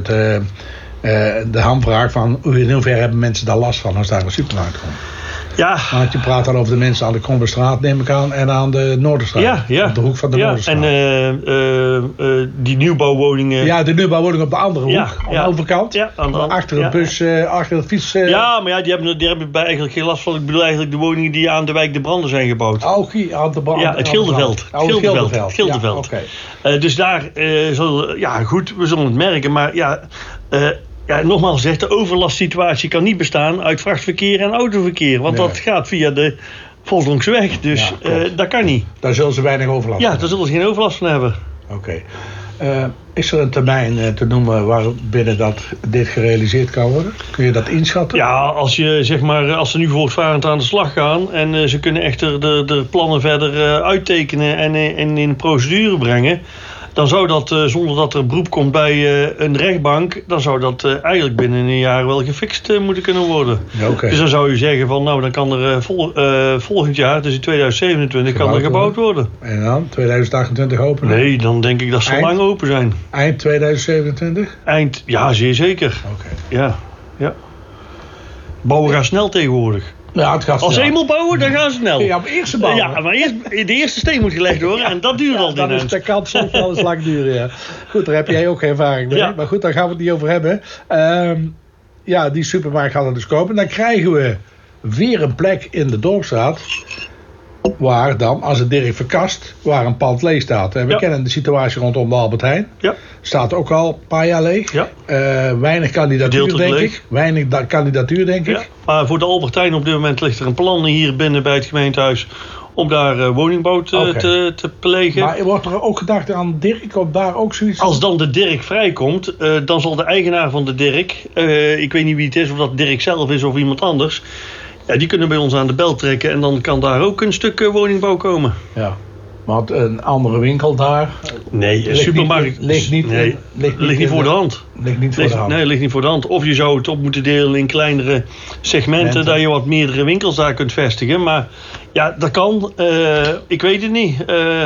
de hamvraag van in hoeverre hebben mensen daar last van als daar een supermarkt komt. Ja. Want je praat dan over de mensen aan de Kommerstraat, neem ik aan, en aan de Noorderstraat. Ja. Op de hoek van de Noorderstraat. En die nieuwbouwwoningen. Ja, de nieuwbouwwoningen op de andere hoek, aan de overkant. Ja, achter een bus, achter de fiets. Ja, maar die hebben eigenlijk geen last van. Ik bedoel eigenlijk de woningen die aan de wijk De Branden zijn gebouwd. Aan de Branden. Ja, het Gilderveld. Het Gilderveld. Okay. Dus daar goed, we zullen het merken, maar nogmaals gezegd, de overlastsituatie kan niet bestaan uit vrachtverkeer en autoverkeer. Want dat gaat via de Volsdonkseweg. Dus dat kan niet. Daar zullen ze weinig overlast van hebben. Daar zullen ze geen overlast van hebben. Oké. Is er een termijn te noemen waarbinnen dit gerealiseerd kan worden? Kun je dat inschatten? Ja, als ze nu voortvarend aan de slag gaan en ze kunnen echter de plannen verder uittekenen en in procedure brengen. dan zou dat, zonder dat er beroep komt bij een rechtbank, dan zou dat eigenlijk binnen een jaar wel gefixt moeten kunnen worden. Okay. Dus dan zou je zeggen van, nou, dan kan er volgend jaar, dus in 2027, kan er gebouwd worden. En dan 2028 open? Nee, dan denk ik dat ze lang open zijn. Eind 2027? Ja, zeer zeker. Okay. Ja. Bouwen gaat snel tegenwoordig. Ja, het gaat snel. Als ze eenmaal bouwen, dan gaan ze snel. Ja, maar eerst bouwen. Ja, maar eerst, de eerste steen moet gelegd worden en dat duurt al. Dat kan soms wel eens lang duren, ja. Goed, daar heb jij ook ervaring mee. Ja. Maar goed, daar gaan we het niet over hebben. Die supermarkt gaat er dus kopen. Dan krijgen we weer een plek in de Dorpsstraat waar dan, als het Dirk verkast, waar een pand leeg staat. We kennen de situatie rondom de Albert Heijn. Ja. Staat ook al een paar jaar leeg. Ja. Weinig kandidatuur, denk ik. Ja. Maar voor de Albert Heijn op dit moment ligt er een plan hier binnen bij het gemeentehuis om daar woningbouw te plegen. Maar wordt er ook gedacht aan Dirk, om daar ook zoiets... Als dan de Dirk vrijkomt, dan zal de eigenaar van de Dirk, ik weet niet wie het is, of dat Dirk zelf is of iemand anders, ja, die kunnen bij ons aan de bel trekken en dan kan daar ook een stuk woningbouw komen. Ja. Maar een andere winkel daar? Nee, een supermarkt ligt niet voor de hand. Ligt niet voor de hand. Nee, ligt niet voor de hand. Of je zou het op moeten delen in kleinere segmenten, dat je wat meerdere winkels daar kunt vestigen. Maar ja, dat kan. Ik weet het niet.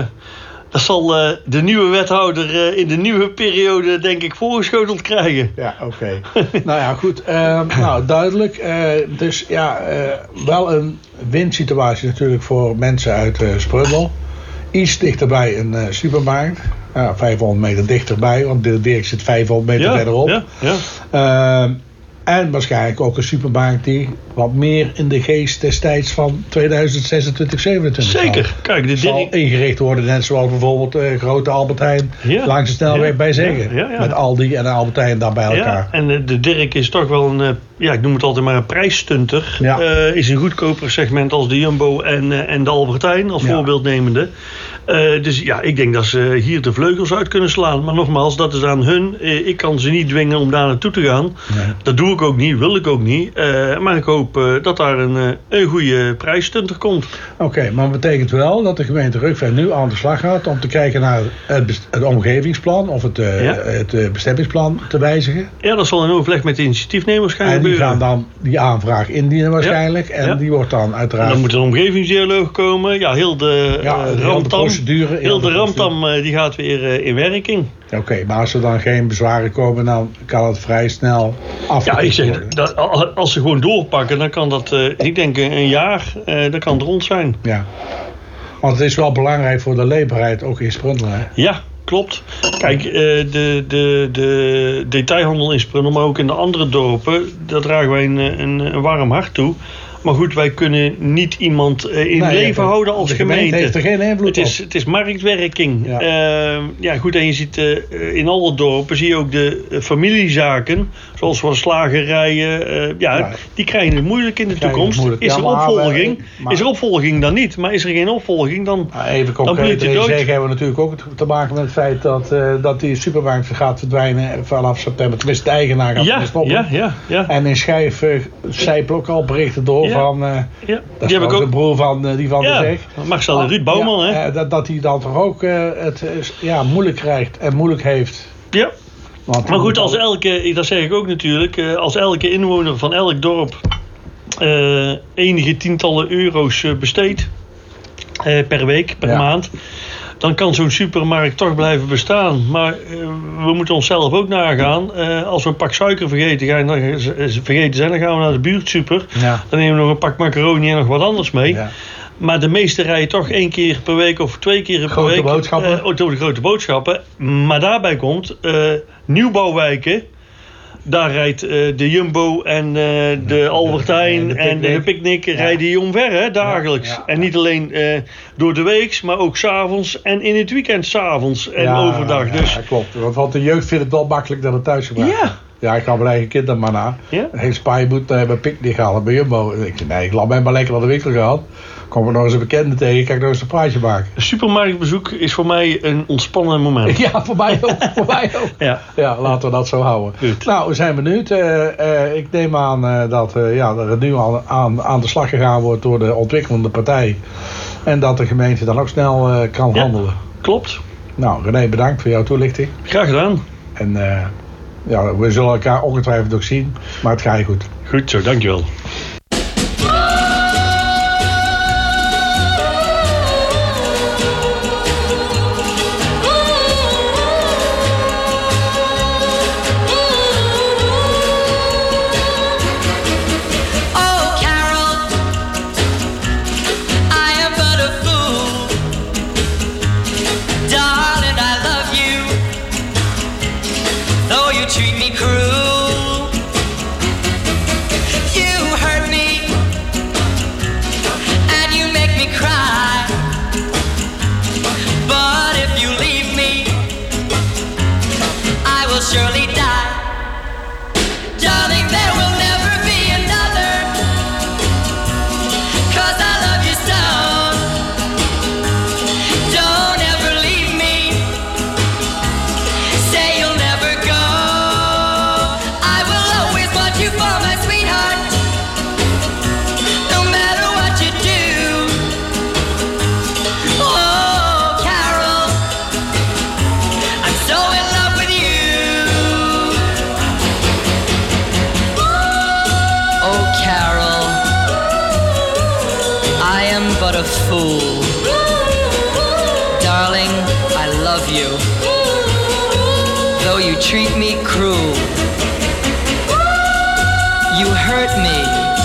Dat zal de nieuwe wethouder in de nieuwe periode, denk ik, voorgeschoteld krijgen. Ja, oké. Nou ja, goed. Duidelijk. Dus ja, wel een winsituatie natuurlijk voor mensen uit Sprundel. Iets dichterbij een supermarkt. 500 meter dichterbij, want de Dirk zit 500 meter verderop. Ja. En waarschijnlijk ook een supermarkt die wat meer in de geest destijds van 2026, 27 Zeker. Kijk, de zal ingericht worden, net zoals bijvoorbeeld grote Albert Heijn langs de snelweg bij Zeggen. Ja. Met Aldi en Albert Heijn daar bij elkaar. Ja, en de Dirk is toch wel een, ik noem het altijd maar een prijsstunter. Ja. Is een goedkoper segment als de Jumbo en de Albert Heijn als voorbeeldnemende. Dus ja, ik denk dat ze hier de vleugels uit kunnen slaan. Maar nogmaals, dat is aan hun. Ik kan ze niet dwingen om daar naartoe te gaan. Nee. Dat doe ik ook niet, wil ik ook niet. Maar ik hoop dat daar een goede prijsstunter komt. Oké, maar dat betekent wel dat de gemeente Rukven nu aan de slag gaat om te kijken naar het omgevingsplan of het bestemmingsplan te wijzigen. Ja, dat zal in overleg met de initiatiefnemers gaan gebeuren. En die gaan dan die aanvraag indienen waarschijnlijk. Ja. En die wordt dan uiteraard... En dan moet een omgevingsdialoog komen. Ja, heel de ramtam die gaat weer in werking. Oké, maar als er dan geen bezwaren komen, dan kan het vrij snel afgelopen worden. Ja, ik zeg, als ze gewoon doorpakken, dan kan dat, ik denk een jaar, dan kan het rond zijn. Ja, want het is wel belangrijk voor de leefbaarheid, ook in Sprundel, hè? Ja, klopt. Kijk, de detailhandel in Sprundel, maar ook in de andere dorpen, daar dragen wij een warm hart toe. Maar goed, wij kunnen niet iemand in leven houden als gemeente. Heeft er geen invloed op. Het is marktwerking. Ja. Goed, en je ziet in alle dorpen zie je ook de familiezaken, zoals van slagerijen. Die krijgen het moeilijk in de toekomst. Is er opvolging? Is er opvolging dan niet? Maar is er geen opvolging, dan even concreet zeggen, hebben we natuurlijk ook te maken met het feit dat die supermarkt gaat verdwijnen vanaf september. Tenminste, de eigenaar gaat stoppen. Ja. En in Schijf zijpelen ook al berichten door. Dat is die heb ik ook. De broer van die van de Zeg. Marcel en Ruud Bouwman, hè? Dat hij dan toch ook het moeilijk krijgt en moeilijk heeft. Ja. Maar goed, als dat zeg ik ook natuurlijk, als elke inwoner van elk dorp enige tientallen euro's besteedt per week, per maand, dan kan zo'n supermarkt toch blijven bestaan. Maar we moeten onszelf ook nagaan. Als we een pak suiker vergeten zijn, dan gaan we naar de buurtsuper. Ja. Dan nemen we nog een pak macaroni en nog wat anders mee. Ja. Maar de meeste rijden toch 1 keer per week of 2 keer per week. Door de grote boodschappen. Maar daarbij komt nieuwbouwwijken. Daar rijdt de Jumbo en de Albert Heijn en de Picnic rijden die omver, hè, dagelijks. Ja. En niet alleen door de week, maar ook 's avonds en in het weekend 's avonds en overdag. Dus. Ja, klopt. Want de jeugd vindt het wel makkelijk dat het thuis gebruikt. Ja. Ja, ik ga mijn eigen kind dan maar na. Ja? Heeft Spaar, je moet bij Picnic halen, bij Jumbo. Ik zei, nee, ik laat mij maar lekker naar de winkel gaan. Kom er nog eens een bekende tegen, kan ik nog eens een praatje maken. Een supermarktbezoek is voor mij een ontspannen moment. Ja, voor mij ook. Ja, laten we dat zo houden. Goed. Nou, we zijn benieuwd. Ik neem aan dat er nu al aan de slag gegaan wordt door de ontwikkelende partij. En dat de gemeente dan ook snel kan handelen. Klopt. Nou, René, bedankt voor jouw toelichting. Graag gedaan. En ja, we zullen elkaar ongetwijfeld ook zien. Maar het gaat je goed. Goed zo, dankjewel. Treat me cruel. You hurt me,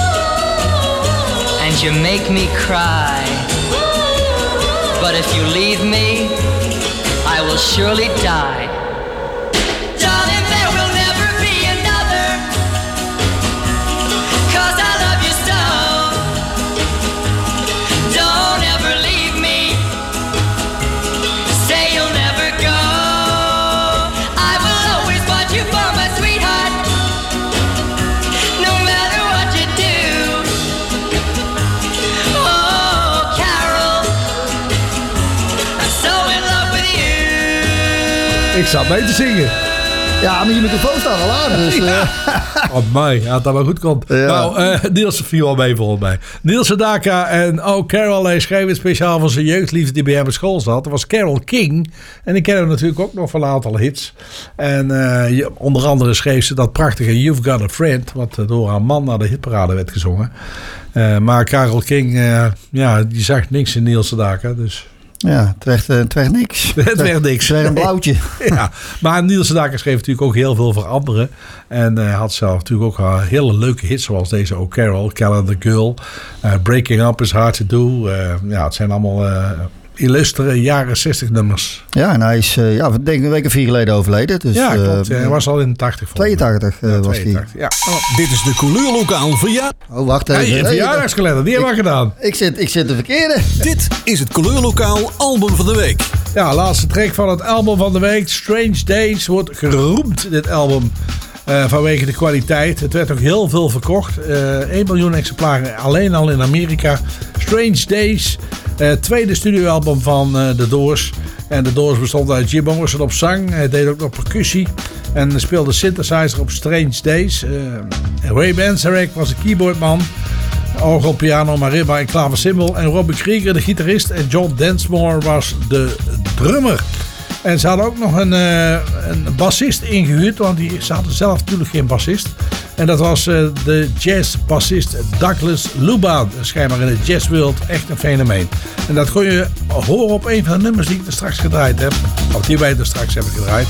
and you make me cry. But if you leave me, I will surely die. Darling, there will never be another, 'cause I love you so. Don't ever leave me. Say you'll never go. For my sweetheart, no matter what you do. Oh, Carol, I'm so in love with you. Ik zat mee te zingen. Ja, maar je microfoon staat al aan. Dus, Oh, mooi. Ja, dat wel goed komt. Ja. Nou, Niels viel al mee volgens mij. Niels Sedaka en Carol, hij schreef het speciaal van zijn jeugdliefde die bij hem op school zat. Dat was Carole King. En ik ken hem natuurlijk ook nog van een aantal hits. En onder andere schreef ze dat prachtige You've Got a Friend, wat door haar man naar de hitparade werd gezongen. Maar Carole King, die zag niks in Niels Sedaka, dus... Ja, het werd niks. Het werd niks. Het werd een blauwtje. Ja, maar Niels Sedaka schreef natuurlijk ook heel veel voor anderen. En had zelf natuurlijk ook hele leuke hits zoals deze ook Carol, Calendar Girl, Breaking Up is Hard to Do. Het zijn allemaal illustere jaren 60 nummers. Ja, en hij is denk ik een week of 4 geleden overleden. Dus, ja, klopt. Hij was al in de 80. 82 was hij. Ja. Dit is de Couleurlokaal verjaardag. Oh, wacht even. Hey, verjaardagskalender, die hebben we gedaan. Ik zit de verkeerde. Dit is het Couleurlokaal album van de week. Ja, laatste track van het album van de week. Strange Days wordt geroemd, dit album. Vanwege de kwaliteit. Het werd ook heel veel verkocht. 1 miljoen exemplaren alleen al in Amerika. Strange Days. Tweede studioalbum van The Doors. En The Doors bestond uit Jim Morrison op zang. Hij deed ook nog percussie. En speelde synthesizer op Strange Days. Ray Manzarek was de keyboardman. Orgel, piano, marimba en klaversymbol. En Robbie Krieger de gitarist. En John Densmore was de drummer. En ze hadden ook nog een bassist ingehuurd, want ze hadden zelf natuurlijk geen bassist. En dat was de jazzbassist Douglas Luban. Schijnbaar in de jazzwereld echt een fenomeen. En dat kon je horen op een van de nummers die ik er straks gedraaid heb. Of die wij er straks hebben gedraaid.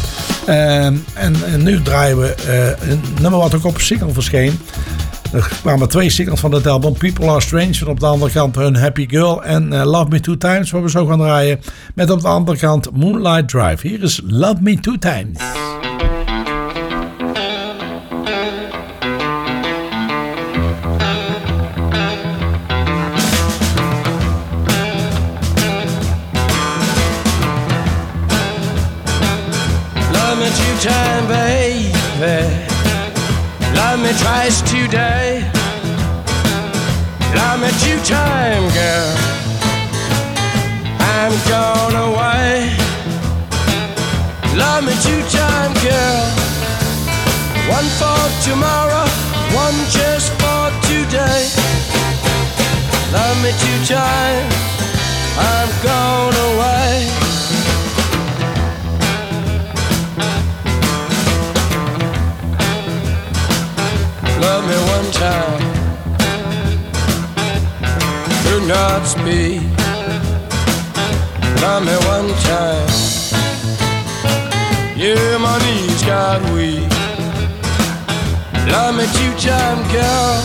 En nu draaien we een nummer wat ook op single verscheen. Er kwamen 2 singles van het album. People Are Strange. En op de andere kant hun Happy Girl. En Love Me Two Times. Waar we zo gaan draaien. Met op de andere kant Moonlight Drive. Hier is Love Me Two Times. Love me two times, baby. Love me twice today. Love me two times, girl. I'm gone away. Love me two times, girl. One for tomorrow, one just for today. Love me two times. I'm gone away. could not speak. Love me one time. Yeah, my knees got weak. Love me two time, girl.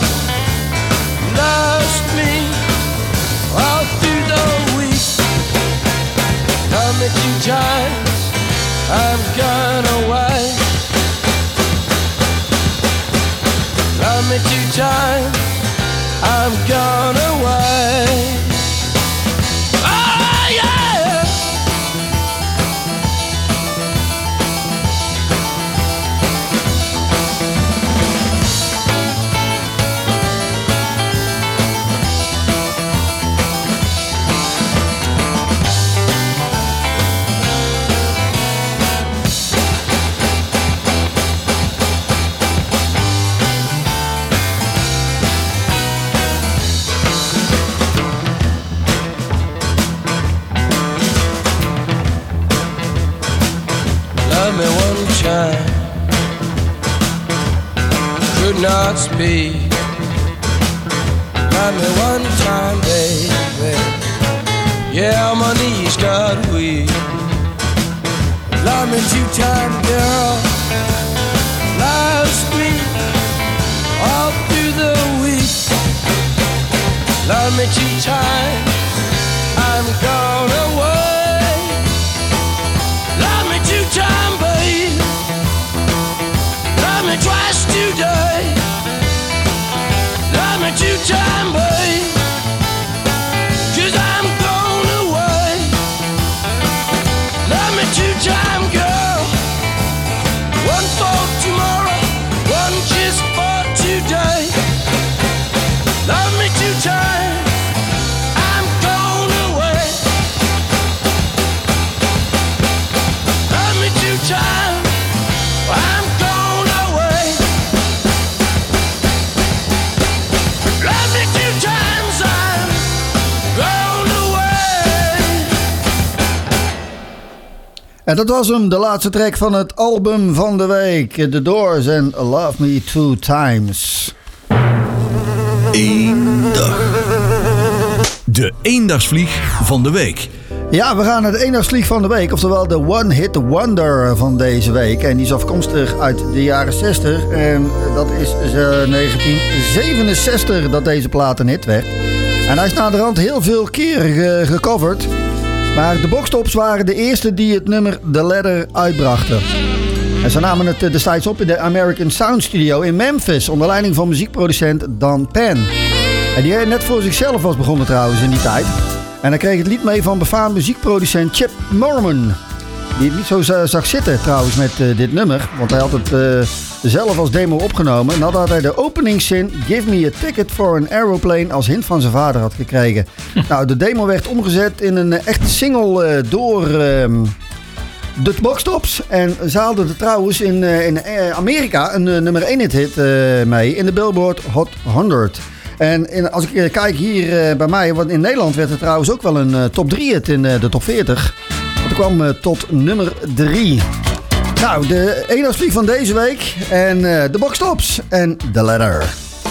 Lost me all through the week. Love me two times. I'm gone away. Love me two times. I'm gone away. Oh yeah. Love me one time. Could not speak. Love me one time, baby. Yeah, my knees got weak. Love me two time, girl. Lost me all through the week. Love me two times. I'm gone away. Love me two time, babe. Love me twice today. Love me two time, babe. 'Cause I'm gone away. Love me two time, girl. One for tomorrow, one just for today. Love me two time. I'm gone away. Love me two time. I'm gone away. Love me two times. I'm gone away. En dat was hem, de laatste track van het album van de week. The Doors en Love Me Two Times. Eendag. De eendagsvlieg van de week. Ja, we gaan naar de eendagsvlieg van de week. Oftewel de One Hit Wonder van deze week. En die is afkomstig uit de jaren 60. En dat is 1967 dat deze plaat een hit werd. En hij is naderhand heel veel keren gecoverd. Maar de Boxtops waren de eerste die het nummer The Letter uitbrachten. En ze namen het destijds op in de American Sound Studio in Memphis onder leiding van muziekproducent Dan Penn. En die net voor zichzelf was begonnen trouwens in die tijd. En hij kreeg het lied mee van befaamd muziekproducent Chip Moorman. Die het niet zo zag zitten trouwens met dit nummer. Want hij had het zelf als demo opgenomen. Nadat hij de openingszin Give me a ticket for an aeroplane als hint van zijn vader had gekregen. Nou, de demo werd omgezet in een echte single door de Boxtops. En ze haalden er trouwens in Amerika een nummer 1 hit mee in de Billboard Hot 100. En als ik kijk hier bij mij, want in Nederland werd er trouwens ook wel een top 3 hit in de top 40. Want er kwam tot nummer 3. Nou, de eendagsvlieg van deze week en de Boxtops en The Letter.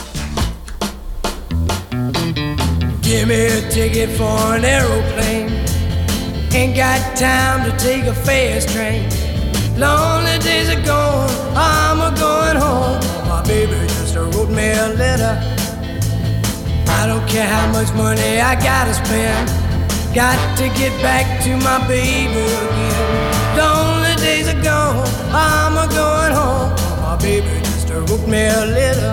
Give me a ticket for an aeroplane. Ain't got time to take a fast train. Lonely days are gone, I'm a-going home. My baby just wrote me a letter. I don't care how much money I gotta spend. Got to get back to my baby again. Lonely days are gone, I'm a-going home. My baby just wrote me a letter.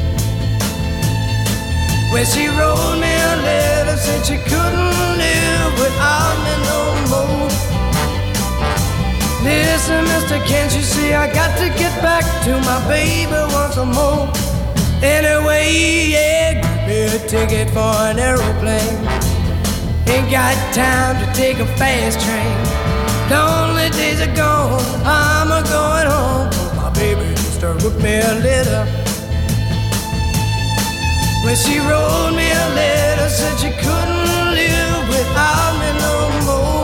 Well, she wrote me a letter, said she couldn't live without me no more. Listen, mister, can't you see I got to get back to my baby once more. Anyway, yeah, give me a ticket for an aeroplane. Ain't got time to take a fast train. Lonely days are gone, I'm a-going home. My baby just wrote me a letter. When she wrote me a letter, said she couldn't live without me no more.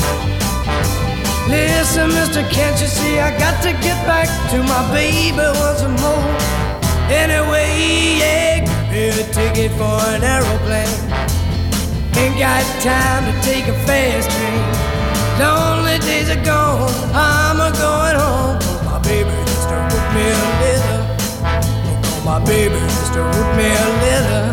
Listen, mister, can't you see I got to get back to my baby once more. Anyway, yeah, give me a ticket for an aeroplane. Ain't got time to take a fast train. Lonely days are gone, I'm a going home. My baby just to root me a little. My baby just to root me a little.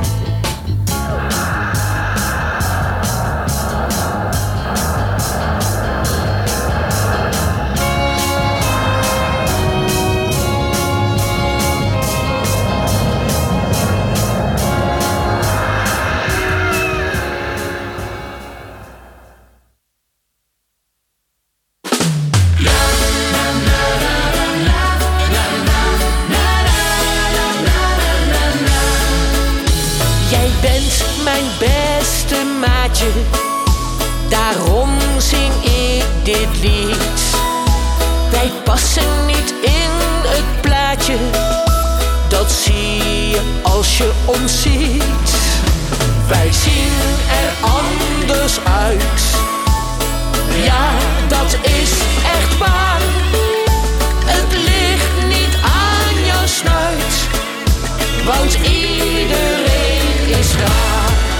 Daarom zing ik dit lied. Wij passen niet in het plaatje. Dat zie je als je ons ziet. Wij zien er anders uit. Ja, dat is echt waar. Het ligt niet aan jouw snuit. Want iedereen is raar.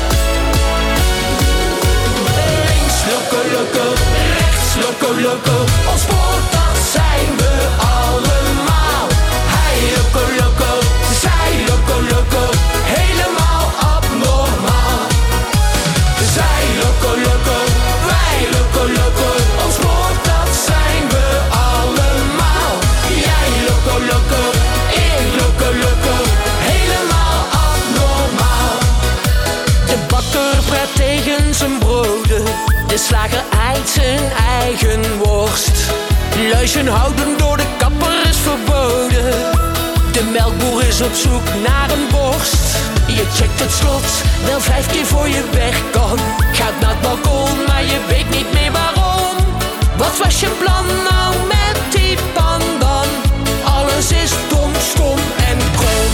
Loco, loco, rechts, loco, loco. Ons sport, dat zijn we allemaal. Hij loco, loco, zij loco, loco. Helemaal abnormaal. Zij loco, loco, wij loco, loco. Ons sport, dat zijn we allemaal. Jij loco, loco, ik loco, loco. Helemaal abnormaal. De bakker praat tegen zijn broden. De slager eit zijn eigen worst. Luizen houden door de kapper is verboden. De melkboer is op zoek naar een borst. Je checkt het slot wel 5 keer voor je weg kan. Gaat naar het balkon, maar je weet niet meer waarom. Wat was je plan nou met die pan dan? Alles is dom, stom en krom.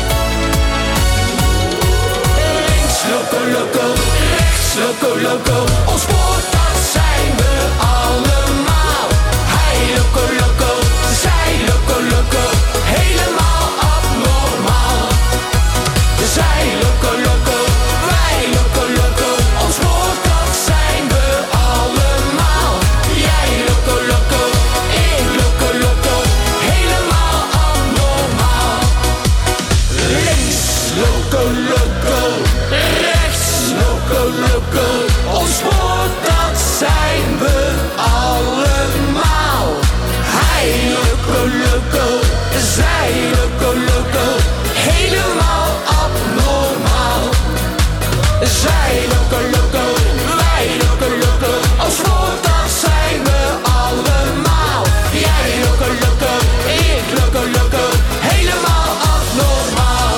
Links loco, loco, rechts loco, loco. Ons sport, dat zijn we allemaal. Hij loco, loco, zij loco, loco. Helemaal abnormaal. Zij loco, loco, wij loco, loco. Ons sport, dat zijn we allemaal. Jij loco, loco, ik loco, loco. Helemaal abnormaal. Links loco, loco, rechts loco, loco. Ons sport, dat zijn we allemaal. Hij loco, loco, zij loco, loco. Helemaal abnormaal. Zij loco, loco, wij loco, loco. Ons sport, dat zijn we allemaal. Jij loco, loco, ik loco, loco. Helemaal abnormaal.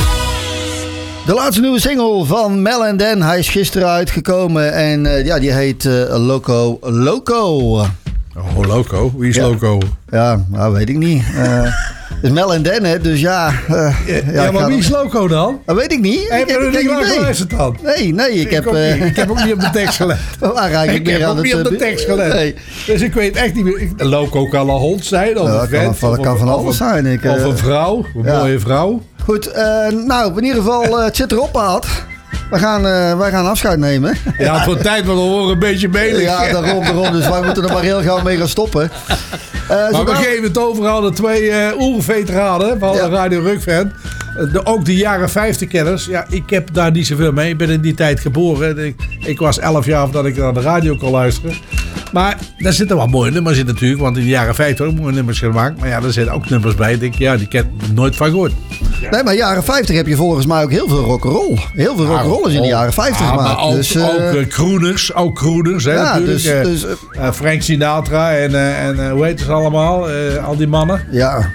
De laatste nieuwe single van Mel & Dan. Hij is gisteren uitgekomen en ja, die heet Loco Loco. Oh, Loco? Wie is Loco? Ja, nou, weet ik niet. Het is Mel & Dan, hè, dus ja. Ja, maar wie is Loco dan? Dat weet ik niet. Heb je er niet naar geluisterd dan? Nee, ik heb ook niet op de tekst gelet. Ik heb ook niet op de tekst gelet. Nee. Dus ik weet echt niet meer. Loco kan een hond zijn, of een vent. Dat kan van alles zijn. Of een vrouw, een mooie vrouw. Goed, nou, in ieder geval, het zit erop, Aad. Wij gaan afscheid nemen. Ja, het wordt tijd, want we horen een beetje melig. Ja, daarom. Dus wij moeten er maar heel gauw mee gaan stoppen. Maar we geven het over aan de 2 oerveteranen van Radio Rukven. Ook de jaren 50 kenners. Ja, ik heb daar niet zoveel mee. Ik ben in die tijd geboren. Ik was 11 jaar voordat ik naar de radio kon luisteren. Maar daar zitten wel mooie nummers in natuurlijk. Want in de jaren 50 ook mooie nummers gemaakt. Maar ja, er zitten ook nummers bij. Die heb ik nooit van gehoord. Nee, maar jaren 50 heb je volgens mij ook heel veel rock'n'roll. Heel veel rock'n'roll is in de jaren 50 gemaakt. Maar ook, dus, ook crooners, hè, ja, natuurlijk. Dus, Frank Sinatra en hoe heet het allemaal? Al die mannen. Ja.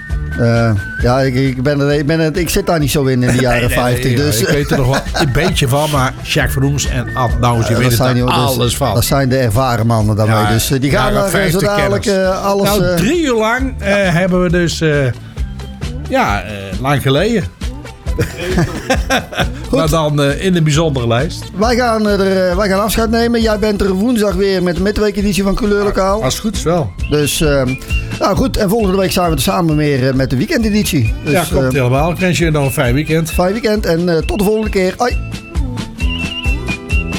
Ik zit daar niet zo in de jaren 50. Dus. Ik weet er nog wel een beetje van, maar Jacques Vernoens en Ad Nauws, je weet er alles van. Dat zijn de ervaren mannen daarmee. Ja, dus die gaan daar zo dadelijk alles... Nou, 3 uur lang hebben we dus... lang geleden. Maar dan in de bijzondere lijst. Wij gaan afscheid nemen. Jij bent er woensdag weer met de midweekeditie van Couleurlokaal. Als het goed is wel. Dus, nou goed. En volgende week zijn we er samen weer met de weekendeditie. Dus, ja, klopt helemaal. Ik wens je nog een fijn weekend. Fijn weekend en tot de volgende keer. Hoi.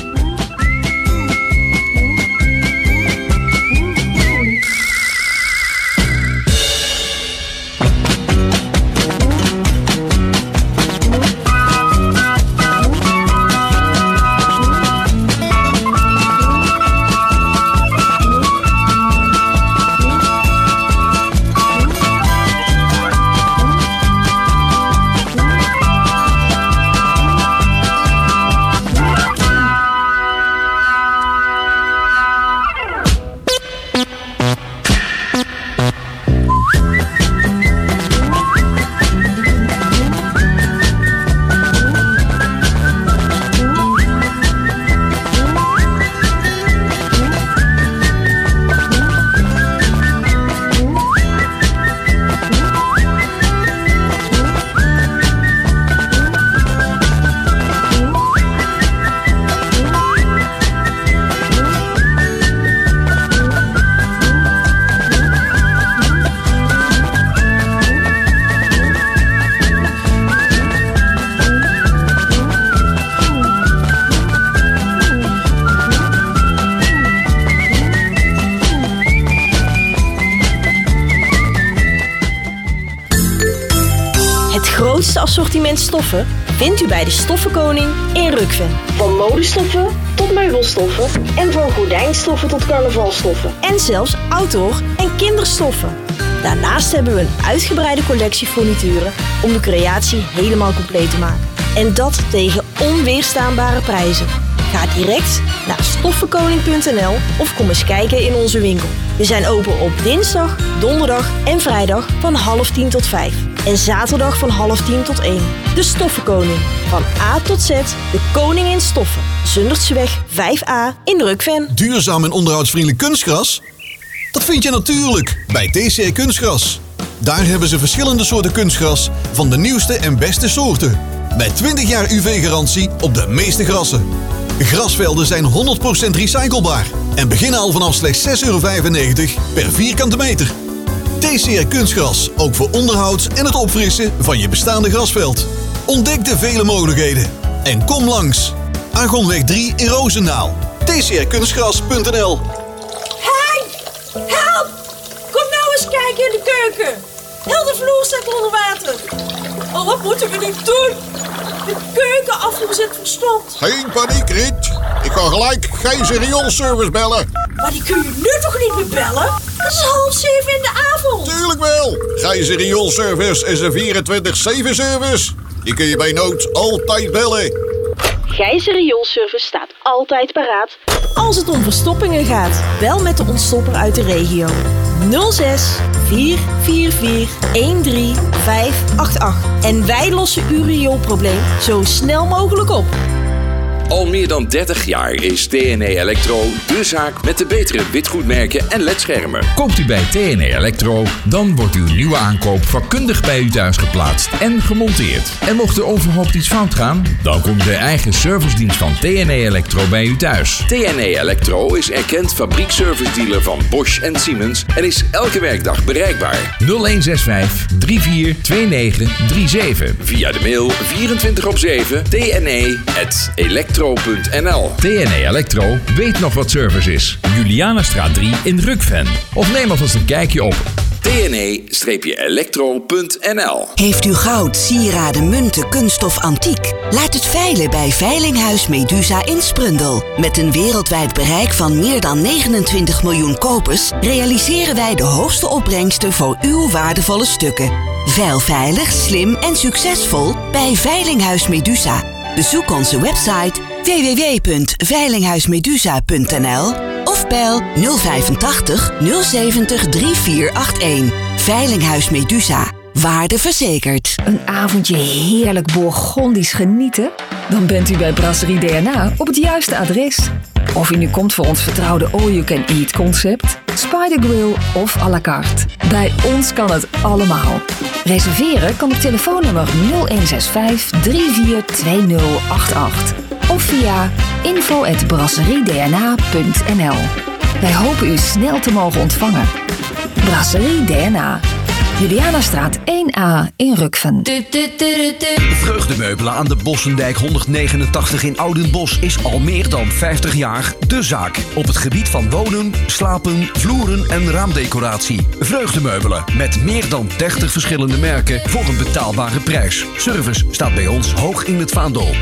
assortiment stoffen vindt u bij de Stoffenkoning in Rukven. Van modestoffen tot meubelstoffen en van gordijnstoffen tot carnavalstoffen. En zelfs outdoor- en kinderstoffen. Daarnaast hebben we een uitgebreide collectie furnituren om de creatie helemaal compleet te maken. En dat tegen onweerstaanbare prijzen. Ga direct naar stoffenkoning.nl of kom eens kijken in onze winkel. We zijn open op dinsdag, donderdag en vrijdag van 9:30 tot 5. En zaterdag van 9:30 tot 1. De Stoffenkoning. Van A tot Z, de koning in stoffen. Zundertseweg 5A in Rukven. Duurzaam en onderhoudsvriendelijk kunstgras? Dat vind je natuurlijk bij TCR Kunstgras. Daar hebben ze verschillende soorten kunstgras van de nieuwste en beste soorten. Met 20 jaar UV-garantie op de meeste grassen. Grasvelden zijn 100% recyclebaar en beginnen al vanaf slechts €6,95 per vierkante meter. TCR Kunstgras, ook voor onderhoud en het opfrissen van je bestaande grasveld. Ontdek de vele mogelijkheden en kom langs. Argonweg 3 in Roosendaal. tcrkunstgras.nl. Hey! Help! Kom nou eens kijken in de keuken. Heel de vloer staat onder water. Oh, wat moeten we nu doen? De keukenafvoer zit verstomd. Geen paniek, Riet. Ik kan gelijk Gijzer Rioolservice bellen. Maar die kun je nu toch niet meer bellen? Het is 6:30 in de avond. Tuurlijk wel. Gijzer Rioolservice is een 24/7 service. Die kun je bij nood altijd bellen. Gijzer Rioolservice staat altijd paraat. Als het om verstoppingen gaat, bel met de ontstopper uit de regio. 06 444 13588. En wij lossen uw rioolprobleem zo snel mogelijk op. Al meer dan 30 jaar is TNE Electro de zaak met de betere witgoedmerken en ledschermen. Koopt u bij TNE Electro, dan wordt uw nieuwe aankoop vakkundig bij u thuis geplaatst en gemonteerd. En mocht er overhoopt iets fout gaan, dan komt de eigen servicedienst van TNE Electro bij u thuis. TNE Electro is erkend fabriekservice-dealer van Bosch en Siemens en is elke werkdag bereikbaar. 0165 342937. Via de mail 24/7 tne@electro.nl. TNE Electro weet nog wat service is. Julianastraat 3 in Rukven. Of neem alvast een kijkje op tne-electro.nl. Heeft u goud, sieraden, munten, kunststof, antiek? Laat het veilen bij Veilinghuis Medusa in Sprundel. Met een wereldwijd bereik van meer dan 29 miljoen kopers realiseren wij de hoogste opbrengsten voor uw waardevolle stukken. Veil veilig, slim en succesvol bij Veilinghuis Medusa. Bezoek onze website www.veilinghuismedusa.nl of bel 085 070 3481. Veilinghuis Medusa. Waarde verzekerd. Een avondje heerlijk Bourgondisch genieten? Dan bent u bij Brasserie DNA op het juiste adres. Of u nu komt voor ons vertrouwde all-you-can-eat concept, Spider Grill of à la carte. Bij ons kan het allemaal. Reserveren kan op telefoonnummer 0165 342088 of via info@brasseriedna.nl. Wij hopen u snel te mogen ontvangen. Brasserie DNA. Julianastraat 1A in Rukven. Vreugdemeubelen aan de Bossendijk 189 in Oudenbosch is al meer dan 50 jaar de zaak. Op het gebied van wonen, slapen, vloeren en raamdecoratie. Vreugdemeubelen met meer dan 30 verschillende merken voor een betaalbare prijs. Service staat bij ons hoog in het vaandel.